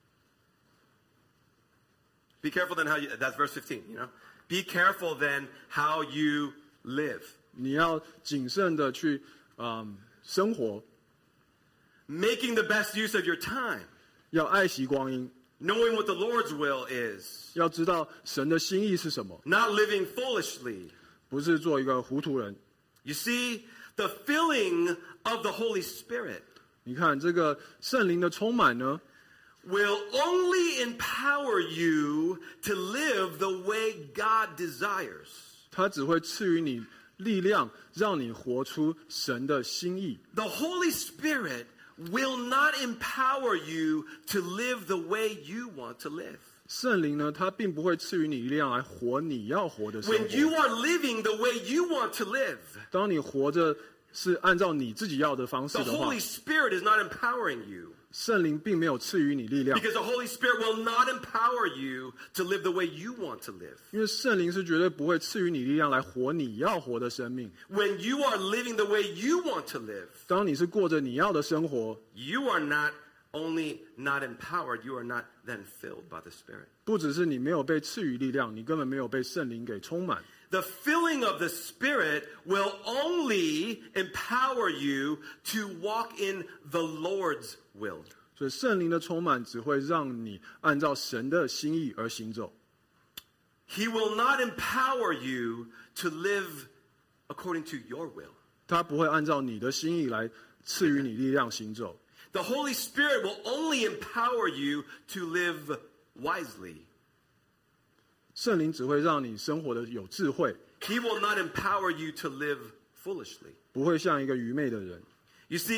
Be careful then how you, that's verse 15, you know. Be careful then how you live. 你要谨慎的去生活， Making the best use of your time. 要爱惜光阴， Knowing what the Lord's will is. 要知道神的心意是什么， Not living foolishly. 不是做一个糊涂人。 You see, the filling of the Holy Spirit 你看这个圣灵的充满呢， will only empower you to live the way God desires. 它只会赐予你力量，让你活出神的心意。 The Holy Spirit will not empower you to live the way you want to live. 圣灵呢，它并不会赐予你力量来活你要活的生 When you 活。 are living the way you want to live, 当你活着是按照你自己要的方式 the 的话 Holy， Spirit is not empowering you. 圣灵并没有赐予你力量， Because the Holy Spirit will not empower you to live the way you want to live. 因为圣灵是绝对不会赐予你力量来活你要活的生命。 When you are living the way you want to live, 当你是过着你要的生活， you are not only not empowered, you are not then filled by the Spirit. 不只是你没有被赐予力量，你根本没有被圣灵给充满。 The filling of the Spirit will only empower you to walk in the Lord's will. 所以圣灵的充满只会让你按照神的心意而行走， He will not empower you to live according to your will. 他不会按照你的心意来赐予你力量行走。 The Holy Spirit will only empower you to live wisely. 圣灵只会让你生活的有智慧， He will not empower you to live foolishly. 不会像一个愚昧的人。 You see,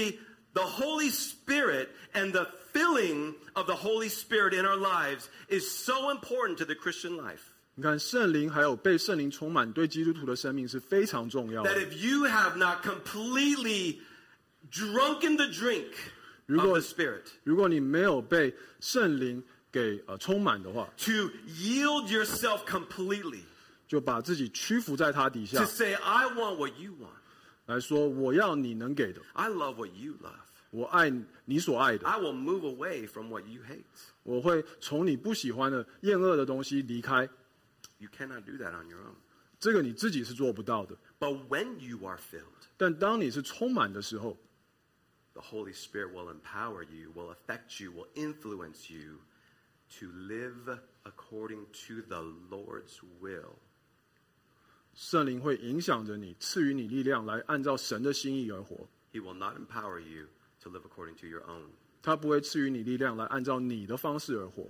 The Holy Spirit and the filling of the Holy Spirit in our lives is so important to the Christian life. 你看，圣灵还有被圣灵充满，对基督徒的生命是非常重要的。 That if you have not completely drunken the drink of the Spirit, 如果你没有被圣灵给充满的话， to yield yourself completely, 就把自己屈服在他底下 to， say, I want what you want. 来说我要你能给的， I love what you love. 我爱你所爱的， I will move away from what you hate. 我会从你不喜欢的厌恶的东西离开。 You cannot do that on your own. 这个你自己是做不到的。 But when you are filled, 但当你是充满的时候， the Holy Spirit will empower you, will affect you, will influence you to live according to the Lord's will. 圣灵会影响着你，赐予你力量，来按照神的心意而活。 He will not empower you to live according to your own. 他不会赐予你力量，来按照你的方式而活。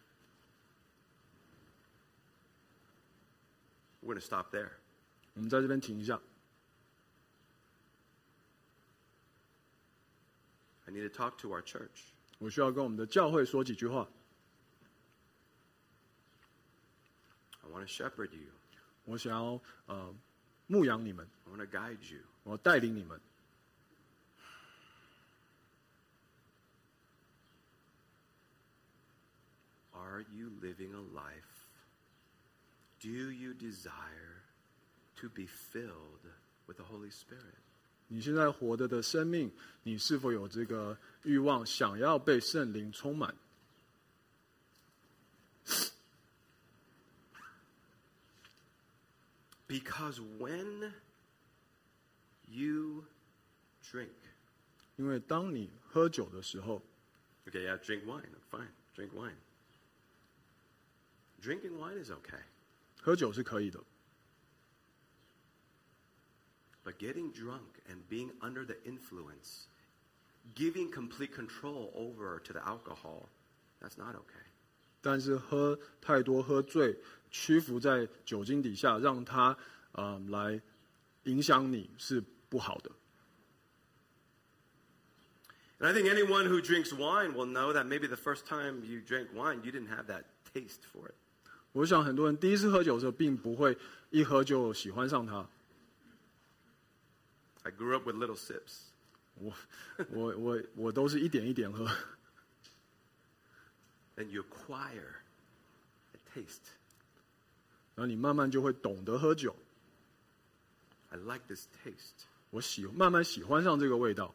We're going to stop there. 我们在这边停一下。 I need to talk to our church. 我需要跟我们的教会说几句话。 I want to shepherd you. 我想要牧养你们， I want to guide you. 我要带领你们。 Are you living a life? Do you desire to be filled with the Holy Spirit? 你现在活着的生命，你是否有这个欲望，想要被圣灵充满？ Because when you drink, 因为当你喝酒的时候， okay, yeah, drink wine. Fine, drink wine. Drinking wine is okay. 喝酒是可以的， But getting drunk and being under the influence, giving complete control over to the alcohol, that's not okay. 但是喝太多、喝醉、屈服在酒精底下，让它来影响你是不好的。 And I think anyone who drinks wine will know that maybe the first time you drank wine, you didn't have that taste for it. 我想很多人第一次喝酒的时候，并不会一喝就喜欢上它。 I grew up with little sips. 我都是一点一点喝， Then you acquire a taste. 然后你慢慢就会懂得喝酒。 I like this taste. 我慢慢喜欢上这个味道。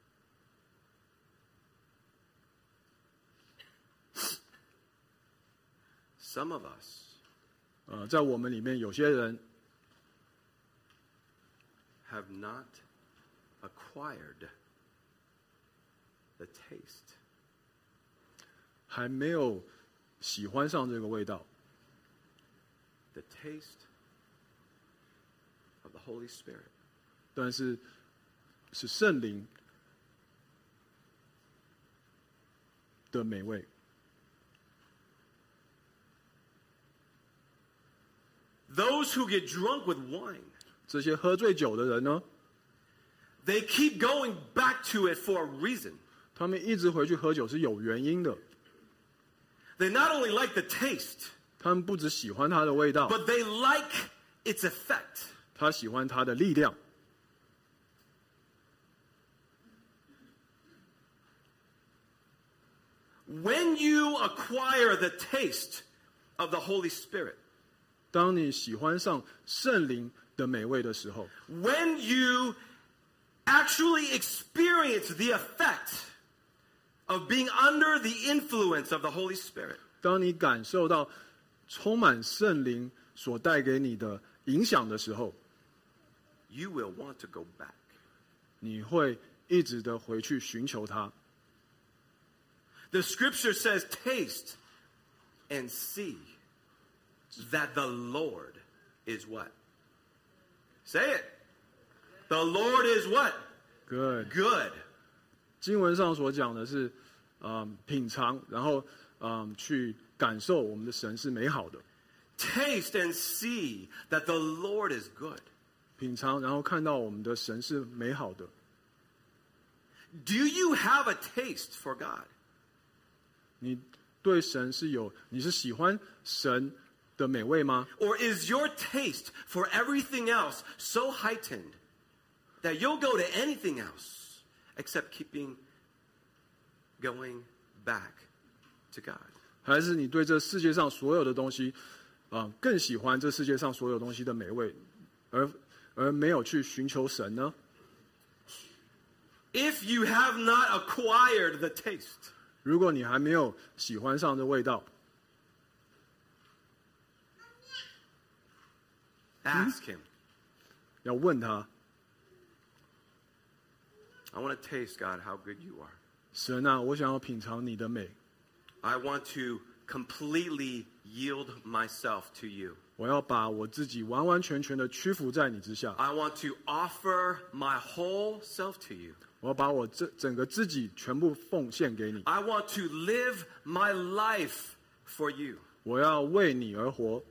Some of us 在我们里面有些人 have not acquired the taste. 还没有喜欢上这个味道， The taste of the Holy Spirit. 但是是圣灵的美味。 Those who get drunk with wine, 这些喝醉酒的人呢， they keep going back to it for a reason. 他们一直回去喝酒是有原因的。 They not only like the taste, 他们不只喜欢它的味道， but they like its effect. 他喜欢它的力量。 When you acquire the taste of the Holy Spirit, 当你喜欢上圣灵的美味的时候， when you actually experience the effect of being under the influence of the Holy Spirit, 当你感受到充满圣灵所带给你的影响的时候， you will want to go back. 你会一直的回去寻求它。 The scripture says, taste and see that the Lord is what? Say it. The Lord is what? Good. Good. 经文上所讲的是，品尝，然后去感受我们的神是美好的。 Taste and see that the Lord is good. 品尝，然后看到我们的神是美好的。 Do you have a taste for God? 你对神你是喜欢神的美味吗？ Or is your taste for everything else so heightened that you'll go to anything else except keeping going back to God? 还是你对这世界上所有的东西，更喜欢这世界上所有东西的美味，而没有去寻求神呢？ If you have not acquired the taste, 如果你还没有喜欢上这味道， ask him. 要问他， I want to taste, God, how good you are. 神啊，我想要品尝你的美， I want to completely yield myself to you. 我要把我自己完完全全的屈服在你之下， I want to offer my whole self to you. 我要把我整个自己全部奉献给你， I want to live my life for you. 我要为你而活，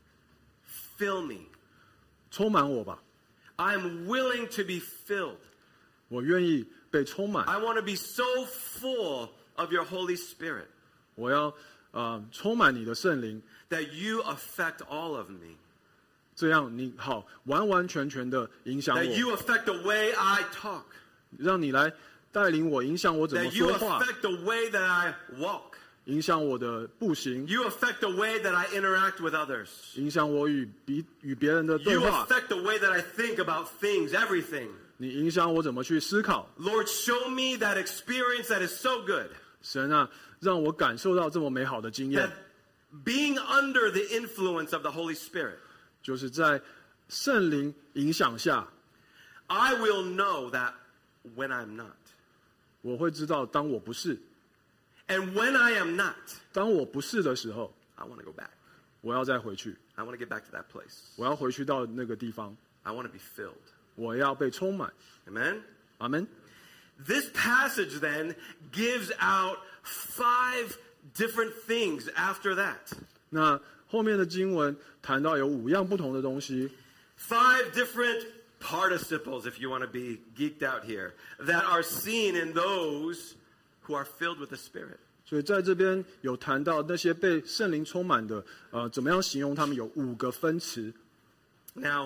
Fill me. 充满我吧， I'm willing to be filled. 我愿意被充满， I want to be so full of your Holy Spirit 我要充满你的圣灵， that you affect all of me. 这样你好完完全全的影响 That 我， you affect the way I talk. 让你来带领我，影响我怎么 That you 说话， affect the way that I walk. 影响我的步行， You affect the way that I interact with others. 影响我与别人的对 You 话， affect the way that I think about things, everything. 你影响我怎么去思考。 Lord, show me that experience that is so good. 神啊，让我感受到这么美好的经验 That，being under the influence of the Holy Spirit, 就是在圣灵影响下， I will know that when I'm not. 我会知道当我不是， And when I am not, 当我不是的时候， I want to go back. 我要再回去， I want to get back to that place. 我要回去到那个地方， I want to be filled. 我要被充满。 Amen? 阿门。 This passage then gives out 5 different things after that. 那后面的经文谈到有5样不同的东西， 5 different participles, if you want to be geeked out here, that are seen in those who are filled with the Spirit. 所以在这边有谈到那些被圣灵充满的，怎么样形容他们？有5个分词。 Now,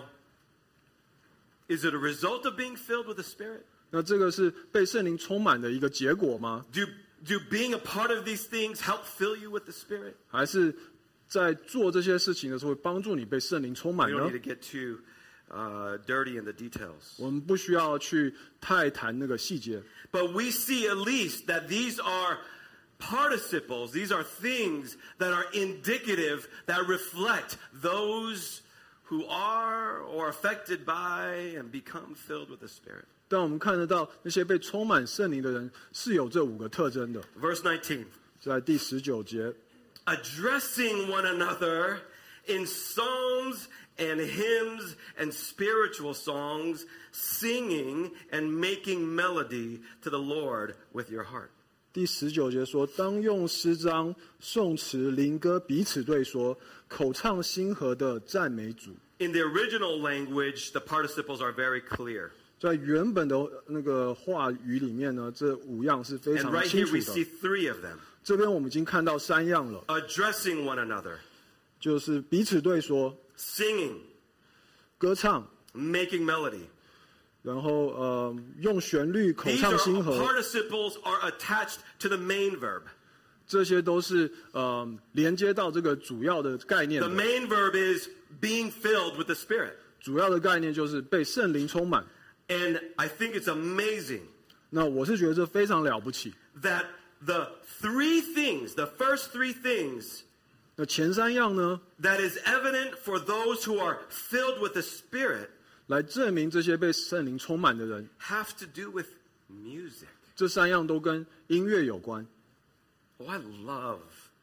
is it a result of being filled with the Spirit? 那这个是被圣灵充满的一个结果吗？ Do being a part of these things help fill you with the Spirit? 还是在做这些事情的时候，会帮助你被圣灵充满 We 呢 don't need to get too dirty in the details. 我们不需要去太谈那个细节， But we see at least that these are participles. These are things that are indicative, that reflect those who are or affected by and become filled with the Spirit. 但我们看得到那些被充满圣灵的人是有这5个特征的。 Verse 19. 在第19节， Addressing one another in psalms and hymns and spiritual songs, singing and making melody to the Lord with your heart. 第19节说：“当用诗章、颂词、灵歌彼此对说，口唱心和的赞美主。” In the original language, the participles are very clear. 在原本的那个话语里面呢，这5样是非 And 常 right 清 here 楚 we see 的。 3 of them. 这边我们已经看到3样了， Addressing one another, 就是彼此对说、 singing, 歌唱， making melody. 然后用旋律口 These 唱心和， participles are attached to the main verb. 这些都是连接到这个主要的概念 The 的。 main verb is being filled with the Spirit. 主要的概念就是被圣灵充满。 And I think it's amazing 那我是觉得这非常了不起。 that the 3 things, the first 3 things, 那前3样呢， that is evident for those who are filled with the Spirit 来证明这些被圣灵充满的人， have to do with music. 这3样都跟音乐有关。 Oh, I love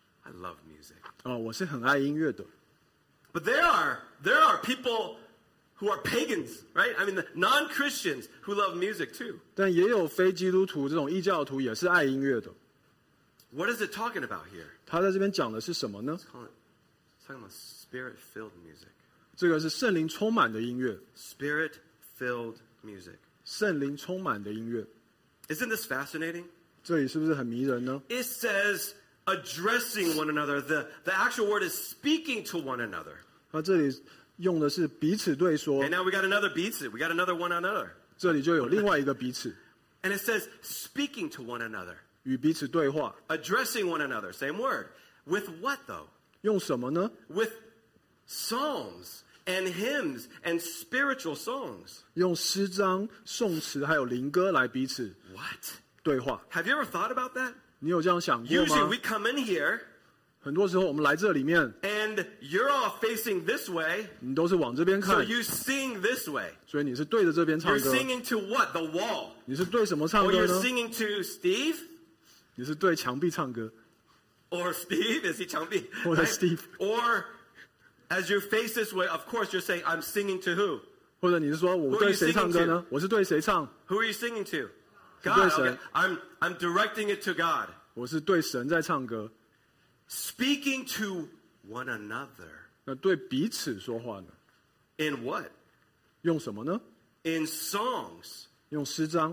music. 我是很爱音乐的。 But there are people who are pagans, right? I mean, the non-Christians who love music too. 但也有非基督徒这种异教徒也是爱音乐的。 What is it talking about here? 他在这边讲的是什么呢？ It's talking about Spirit-filled music. 这个是圣灵充满的音乐， Spirit-filled music. 圣灵充满的音乐。 Isn't this fascinating? 这里是不是很迷人呢？ It says addressing one another. The actual word is speaking to one another. 那这里用的是彼此对说 Okay, now we got another beats it. We got another one another. 这里就有另外一个彼此 And it says speaking to one another, 与彼此对话， addressing one another. Same word. With what though? 用什么呢？ With psalms and hymns and spiritual songs. 用诗章、颂词还有灵歌来彼此 What? 对话。 Have you ever thought about that? 你有这样想过 Usually 吗 we？come in here 很多时候我们来这里面， and you're all facing this way, 你都是往这边 so 看， you sing this way. 所以你是对着这边唱 You're 歌。 singing to what? The wall. 你是对什么唱 Or 歌 you're 呢？ singing to Steve? 你是对墙壁唱歌， Or Steve? Is he Changbi? Or Steve. Or as you face this way, of course you're saying, I'm singing to who? 或者你是说我对谁唱歌呢？我是对谁唱？ Who are you singing to? 对 God. 神。 Okay. I'm directing it to God. 我是对神在唱歌。 Speaking to one another. 那对彼此说话呢？ In what? 用什么呢？ In songs. 用诗章，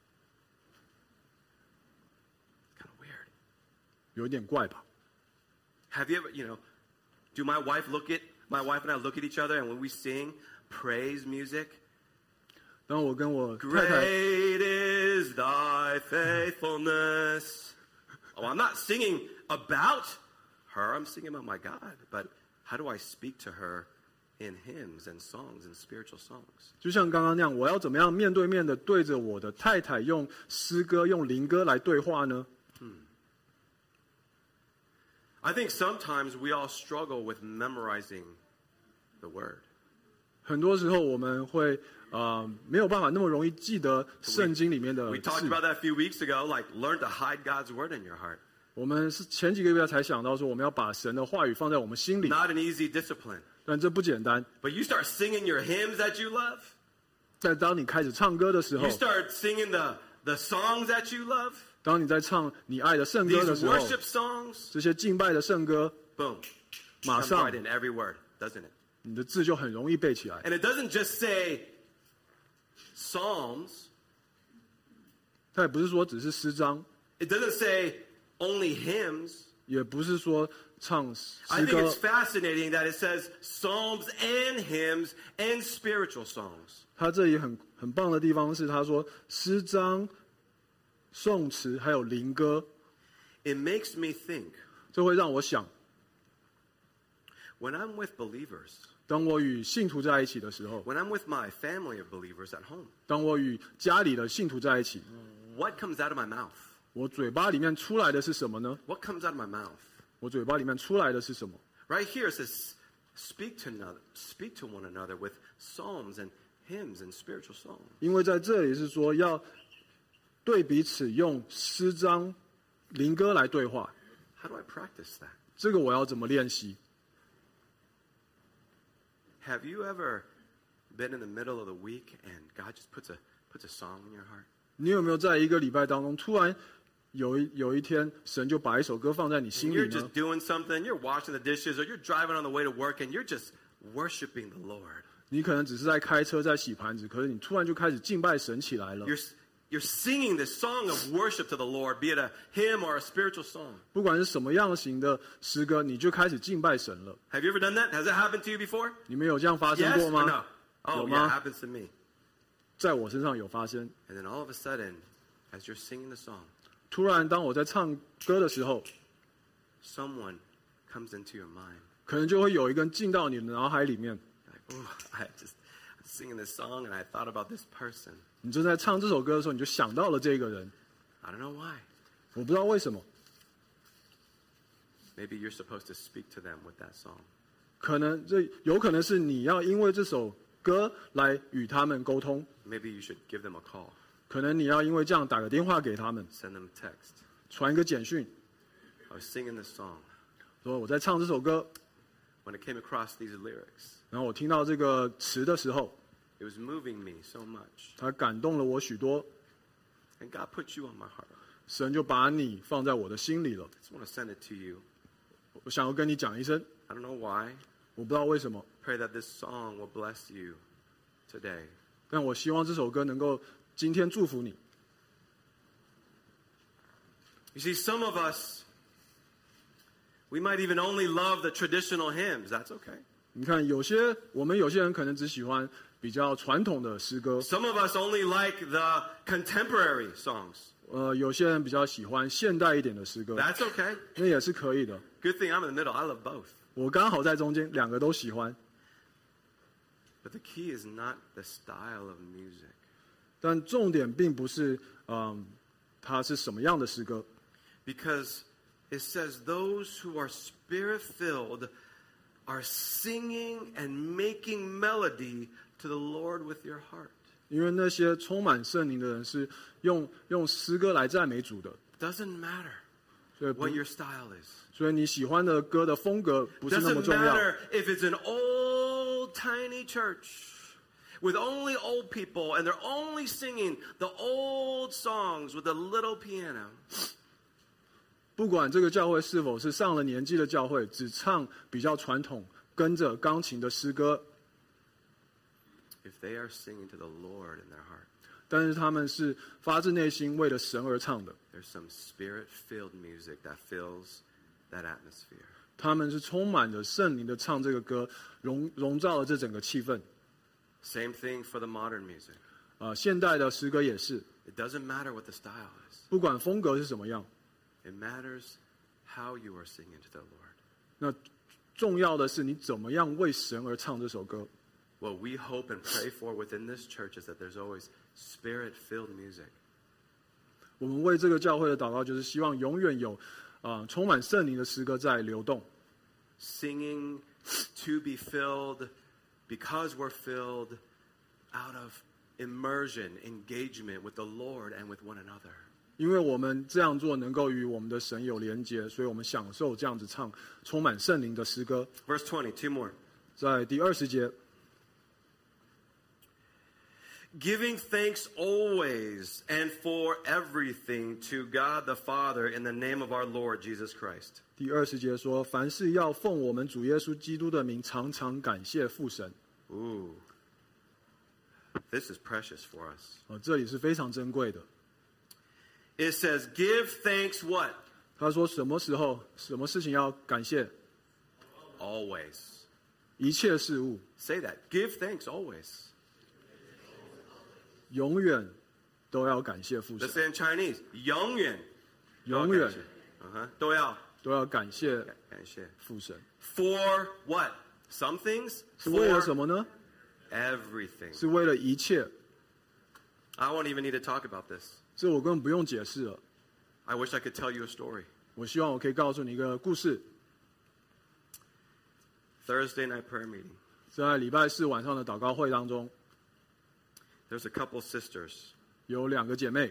Kind of weird. 有点怪吧？ Have you ever, do my wife and I look at each other and when we sing praise music, 当我跟我太太， great is thy faithfulness. Oh, I'm not singing about her. I'm singing about my God. But how do I speak to her in hymns and songs and spiritual songs? 就像刚刚那样，我要怎么样面对面的对着我的太太用诗歌、用灵歌来对话呢？ I think sometimes we all struggle with memorizing the word. 很多时候我们会没有办法那么容易记得圣经里面的 We talked 字。 about that a few weeks ago, like learn to hide God's word in your heart. 我们是前几个月才想到说，我们要把神的话语放在我们心里， Not an easy discipline. 但这不简单。 But you start singing your hymns that you love. 但当你开始唱歌的时候 You，start singing the songs that you love. 当你在唱你爱的圣歌的 These 时候， worship songs. 这些敬拜的圣歌， Boom. 马 Comes 上 right in every word, doesn't it? 你的字就很容易背起来。 And it doesn't just say psalms. 它也不是说只是诗章， It doesn't say only hymns. 也不是说唱 I 诗 think 歌 it's。fascinating that it says psalms and hymns and spiritual songs. 他这里很棒的地方是，他说诗章、颂词还有灵歌， It makes me think, 这会让我想， when I'm with believers, 当我与信徒在一起的时候， when I'm with my family of believers at home, 当我与家里的信徒在一起， what comes out of my mouth? 我嘴巴里面出来的是什么呢？ What comes out of my mouth? 我嘴巴里面出来的是什么？ Right here it says, speak to one another with psalms and hymns and spiritual songs. 因为在这里是说要对彼此用诗章、灵歌来对话， How do I practice that? 这个我要怎么练习？ Have you ever been in the middle of the week and God just puts a song in your heart? 你有没有在一个礼拜当中，突然有一天，神就把一首歌放在你心 You're 里 just 呢？ doing something, you're washing the dishes, or you're driving on the way to work, and you're just worshiping the Lord. 你可能只是在开车，在洗盘子，可是你突然就开始敬拜神起来了。 You're singing this song of worship to the Lord, be it a hymn or a spiritual song. 不管是什么样型的诗歌，你就开始敬拜神了。 Have you ever done that? Has that happened to you before? 你们有这样发生 Yes 过 or 吗 no?？Oh, 有 yeah, 吗？ it happens to me. 在我身上有发生。 And then all of a sudden, as you're singing the song, 突然，当我在唱歌的时候， someone comes into your mind. 可能就会有一个人进到你的脑海里面。 You're like, oh, I'm singing this song, and I thought about this person. 你正在唱这首歌的时候，你就想到了这个人。 I don't know why. 我不知道为什么， Maybe you're supposed to speak to them with that song. 这有可能是你要因为这首歌来与他们沟通， Maybe you should give them a call, 可能你要因为这样打个电话给他们， send them a text. 传一个简讯， I was singing this song 说我在唱这首歌， when I came across these lyrics. 然后我听到这个词的时候， It was moving me so much. 它感动了我许多， And God put you on my heart. 神就把你放在我的心里了。 I just want to send it to you. 我想要跟你讲一声， I don't know why. 我不知道为什么， Pray that this song will bless you today. 但我希望这首歌能够今天祝福你。 You see, some of us, we might even only love the traditional hymns. That's okay. 你看，我们有些人可能只喜欢比较传统的诗歌， Some of us only like the contemporary songs. 有些人比较喜欢现代一点的诗歌， That's okay. 那也是可以的。 Good thing I'm in the middle. I love both. 我刚好在中间，两个都喜欢。 But the key is not the style of music. 但重点并不是，它是什么样的诗歌， Because it says those who are spirit-filled are singing and making melody to the Lord with your heart. 因为那些充满圣灵的人是用诗歌来赞美主的， Doesn't matter 所以 what your style is. 所以你喜欢的歌的风格不是那么 Doesn't 重要。 matter if it's an old tiny church with only old people and they're only singing the old songs with a little piano. 不管这个教会是否是上了年纪的教会，只唱比较传统、跟着钢琴的诗歌， If they are singing to the Lord in their heart, 但是他们是发自内心为了神而唱的， there's some spirit-filled music that fills that atmosphere. 他们是充满着圣灵的唱这个歌，笼罩了这整个气氛。 Same thing for the modern music. 现代的诗歌也是， It doesn't matter what the style is. 不管风格是什么样， It matters how you are singing to the Lord. 那重要的是你怎么样为神而唱这首歌。 What we hope and pray for within this church is that there's always spirit-filled music. 我们为这个教会的祷告，就是希望永远有充满圣灵的诗歌在流动， Singing to be filled because we're filled out of immersion, engagement with the Lord and with one another. 因为我们这样做能够与我们的神有连结，所以我们享受这样子唱充满圣灵的诗歌。 Verse 20, two more. 在第20节， Giving thanks always and for everything to God the Father in the name of our Lord Jesus Christ. 第20节说：“凡事要奉我们主耶稣基督的名，常常感谢父神。” Ooh. This is precious for us. 这里是非常珍贵的。 It says, give thanks what? 他说：“什么时候、什么事情要感谢？ Always. 一切事物， Say that. Give thanks always. 永远都要感谢父 Let's 神， say in Chinese, 永远永远都要都要感谢感谢父神。 For what? Some things? 是为了 For 什么呢？ everything. 是为了一切。 I won't even need to talk about this. 这我根本不用解释了。 I wish I could tell you a story. 我希望我可以告诉你一个故事。 Thursday night prayer meeting. 在礼拜四晚上的祷告会当中， There's a couple sisters. 有2个姐妹，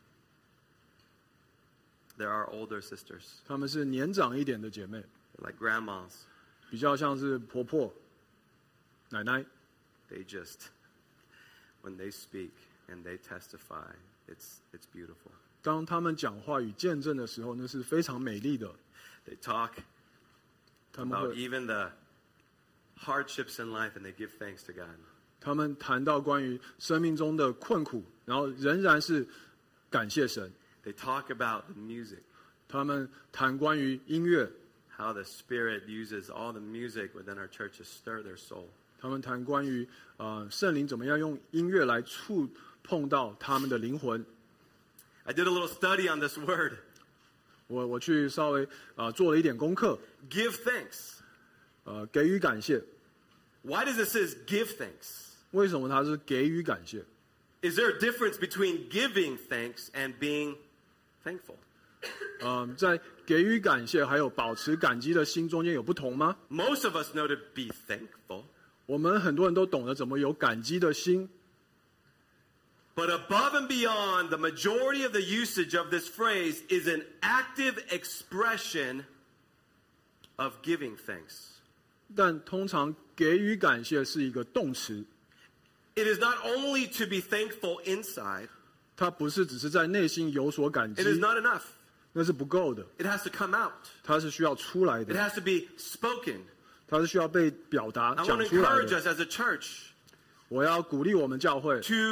There are older sisters. 她们是年长一点的姐妹， They're like grandmas. 比较像是婆婆、奶奶。 They just, when they speak and they testify, it's beautiful. 当她们讲话与见证的时候，那是非常美丽的。 They talk 她们 about 会， even the hardships in life and they give thanks to God. 她们谈到关于生命中的困苦，然后仍然是感谢神。 They talk about the music, 她们谈关于音乐， how the Spirit uses all the music within our church to stir their soul. 她们谈关于圣灵怎么样用音乐来触碰到他们的灵魂。 I did a little study on this word. 我去稍微做了一点功课， Give thanks. 给予感谢。 Why does it say give thanks? 为什么它是给予感谢？ Is there a difference between giving thanks and being thankful? 在给予感谢还有保持感激的心中间有不同吗？ Most of us know to be thankful. 我们很多人都懂得怎么有感激的心， But above and beyond, the majority of the usage of this phrase is an active expression of giving thanks. 但通常给予感谢是一个动词， It is not only to be thankful inside, 它不是只是在内心有所感 it is 激， not enough. 那是不够的， It has to come out. 它是需要出来 It 的， has to be spoken. 它是需要被表达 I 讲 want to 出来 encourage 的。 us as a church 我要鼓励我们教会 to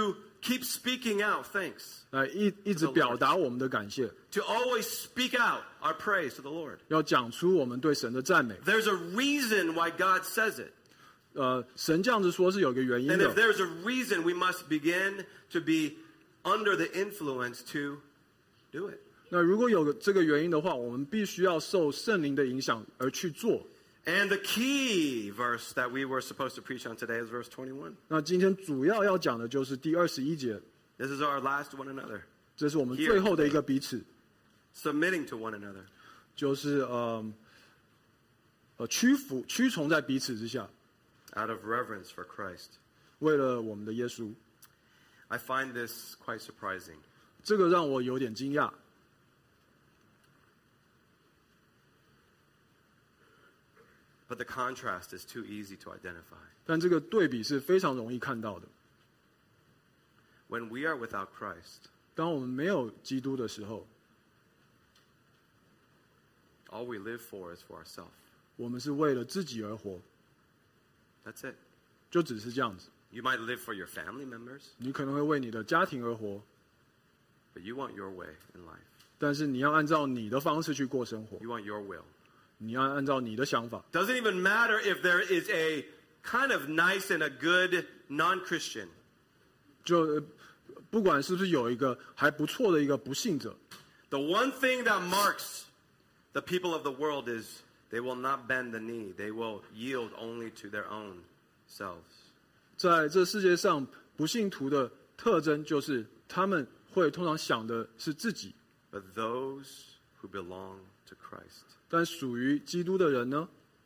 keep speaking out thanks. 来一直表达我们的感谢， To always speak out our praise to the Lord. 要讲出我们对神的赞美。 There's a reason why God says it. 神这样子说是有个原因 And 的 if。there's a reason, we must begin to be under the influence to do it. 那如果有这个原因的话，我们必须要受圣灵的影响而去做。 And the key verse that we were supposed to preach on today is verse 21. 那今天主要讲的就是第21节， This is our last one another. 这是我们最后的一个彼此， Submitting to one another. 就是屈从在彼此之下， Out of reverence for Christ. 为了我们的耶稣。 I find this quite surprising. 这个让我有点惊讶。 But the contrast is too easy to identify. 但这个对比是非常容易看到的。 When we are without Christ, 当我们没有基督的时候， all we live for is for ourselves. 我们是为了自己而活， That's it. 就只是这样子。 You might live for your family members, 你可能会为你的家庭而活， but you want your way in life. 但是你要按照你的方式去过生活， You want your will. 你要按照你的想法。 Doesn't even matter if there is a kind of nice and a good non-Christian. 就不管是不是有一个还不错的一个不信者， The one thing that marks the people of the world is they will not bend the knee. They will yield only to their own selves. 在这世界上不信徒的特征就是他们会通常想的是自己， But those who belong to Christ, 但属于基督的人呢，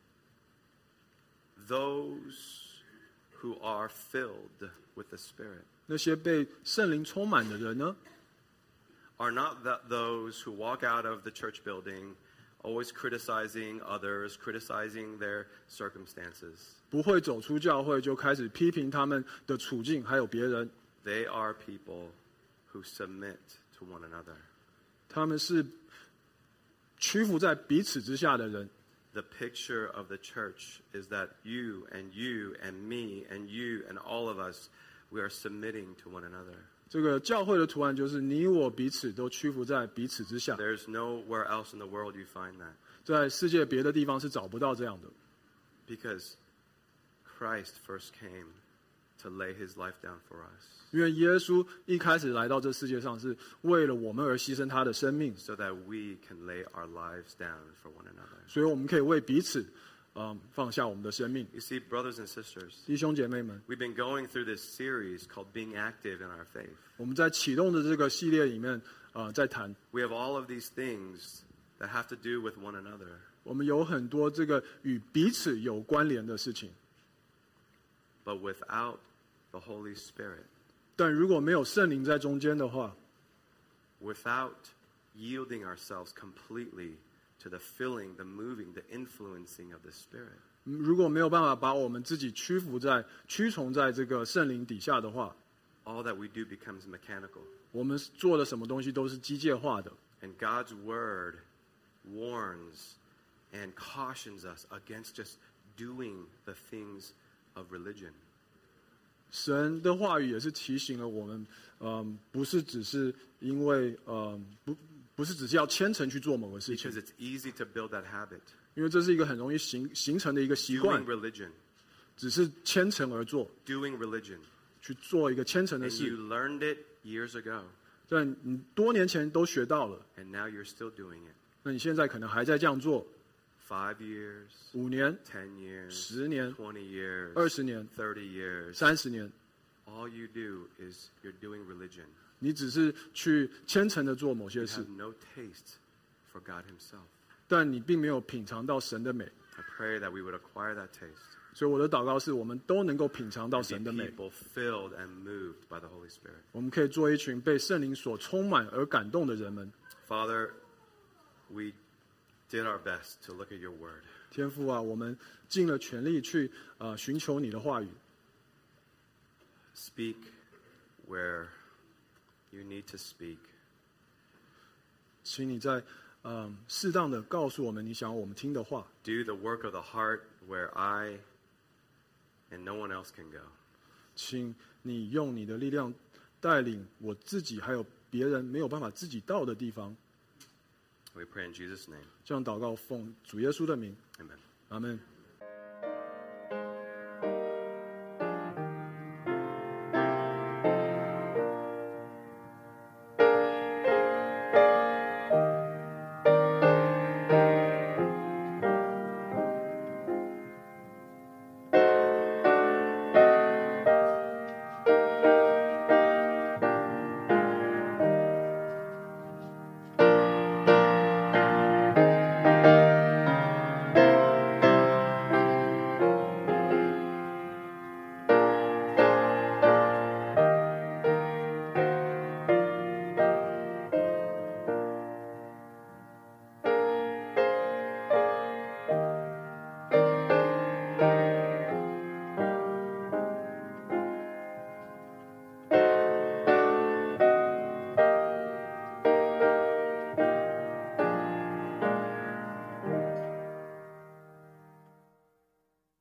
those who are filled with the Spirit, 那些被圣灵充满的人呢， are not those who walk out of the church building always criticizing others, criticizing their circumstances. 不会走出教会就开始批评他们的处境，还有别人。 They are people who submit to one another. 他们是屈服在彼此之下的人。 The picture of the church is that you and you and me and you and all of us, we are submitting to one another. 这个教会的图案就是你我彼此都屈服在彼此之下。 There's nowhere else in the world you find that. 在世界别的地方是找不到这样的， Because Christ first came to lay his life down for us, 因为耶稣一开始来到这世界上是为了我们而牺牲他的生命， so that we can lay our lives down for one another. 所以我们可以为彼此，放下我们的生命。 You see, brothers and sisters, 弟兄姐妹们， we've been going through this series called Being Active in Our Faith. 我们在启动的这个系列里面，在谈， We have all of these things that have to do with one another. 我们有很多这个与彼此有关联的事情， But without the Holy Spirit, 但如果没有圣灵在中间的话， without yielding ourselves completely to the filling, the moving, the influencing of the Spirit, 如果没有办法把我们自己屈从在这个圣灵底下的话， all that we do becomes mechanical. 我们做的什么东西都是机械化的。 And God's Word warns and cautions us against just doing the things of religion. 神的话语也是提醒了我们，不是只是因为不是只是要虔诚去做某个事情 Because，it's easy to build that habit. 因为这是一个很容易形成的一个习惯 Doing，religion, 只是虔诚而做， doing religion. 去做一个虔诚的 And you 事。 learned it years ago, 但你多年前都学到了， and now you're still doing it. 那你现在可能还在这样做 5 years, ，5年、 10 years, 10年、 20 years, 20年、 30 years. 30年， All you do is you're doing religion. 你只是去虔诚的做某 You 些事 have，no taste for God himself. 但你并没有品尝到神的美。 I pray that we would acquire that taste. 所以我的祷告是我们都能够品尝到 And 神 be 的美， people filled and moved by the Holy Spirit. 我们可以做一群被圣灵所充满而感动的人们。 Father, we did our best to look at your word. 天父啊，我们尽了全力去寻求你的话语， Speak where you need to speak. 请你在适当的告诉我们你想要我们听的话， Do the work of the heart where I and no one else can go. 请你用你的力量带领我自己还有别人没有办法自己到的地方。 We pray in Jesus' name. 这样祷告，奉主耶稣的名， Amen. 阿们。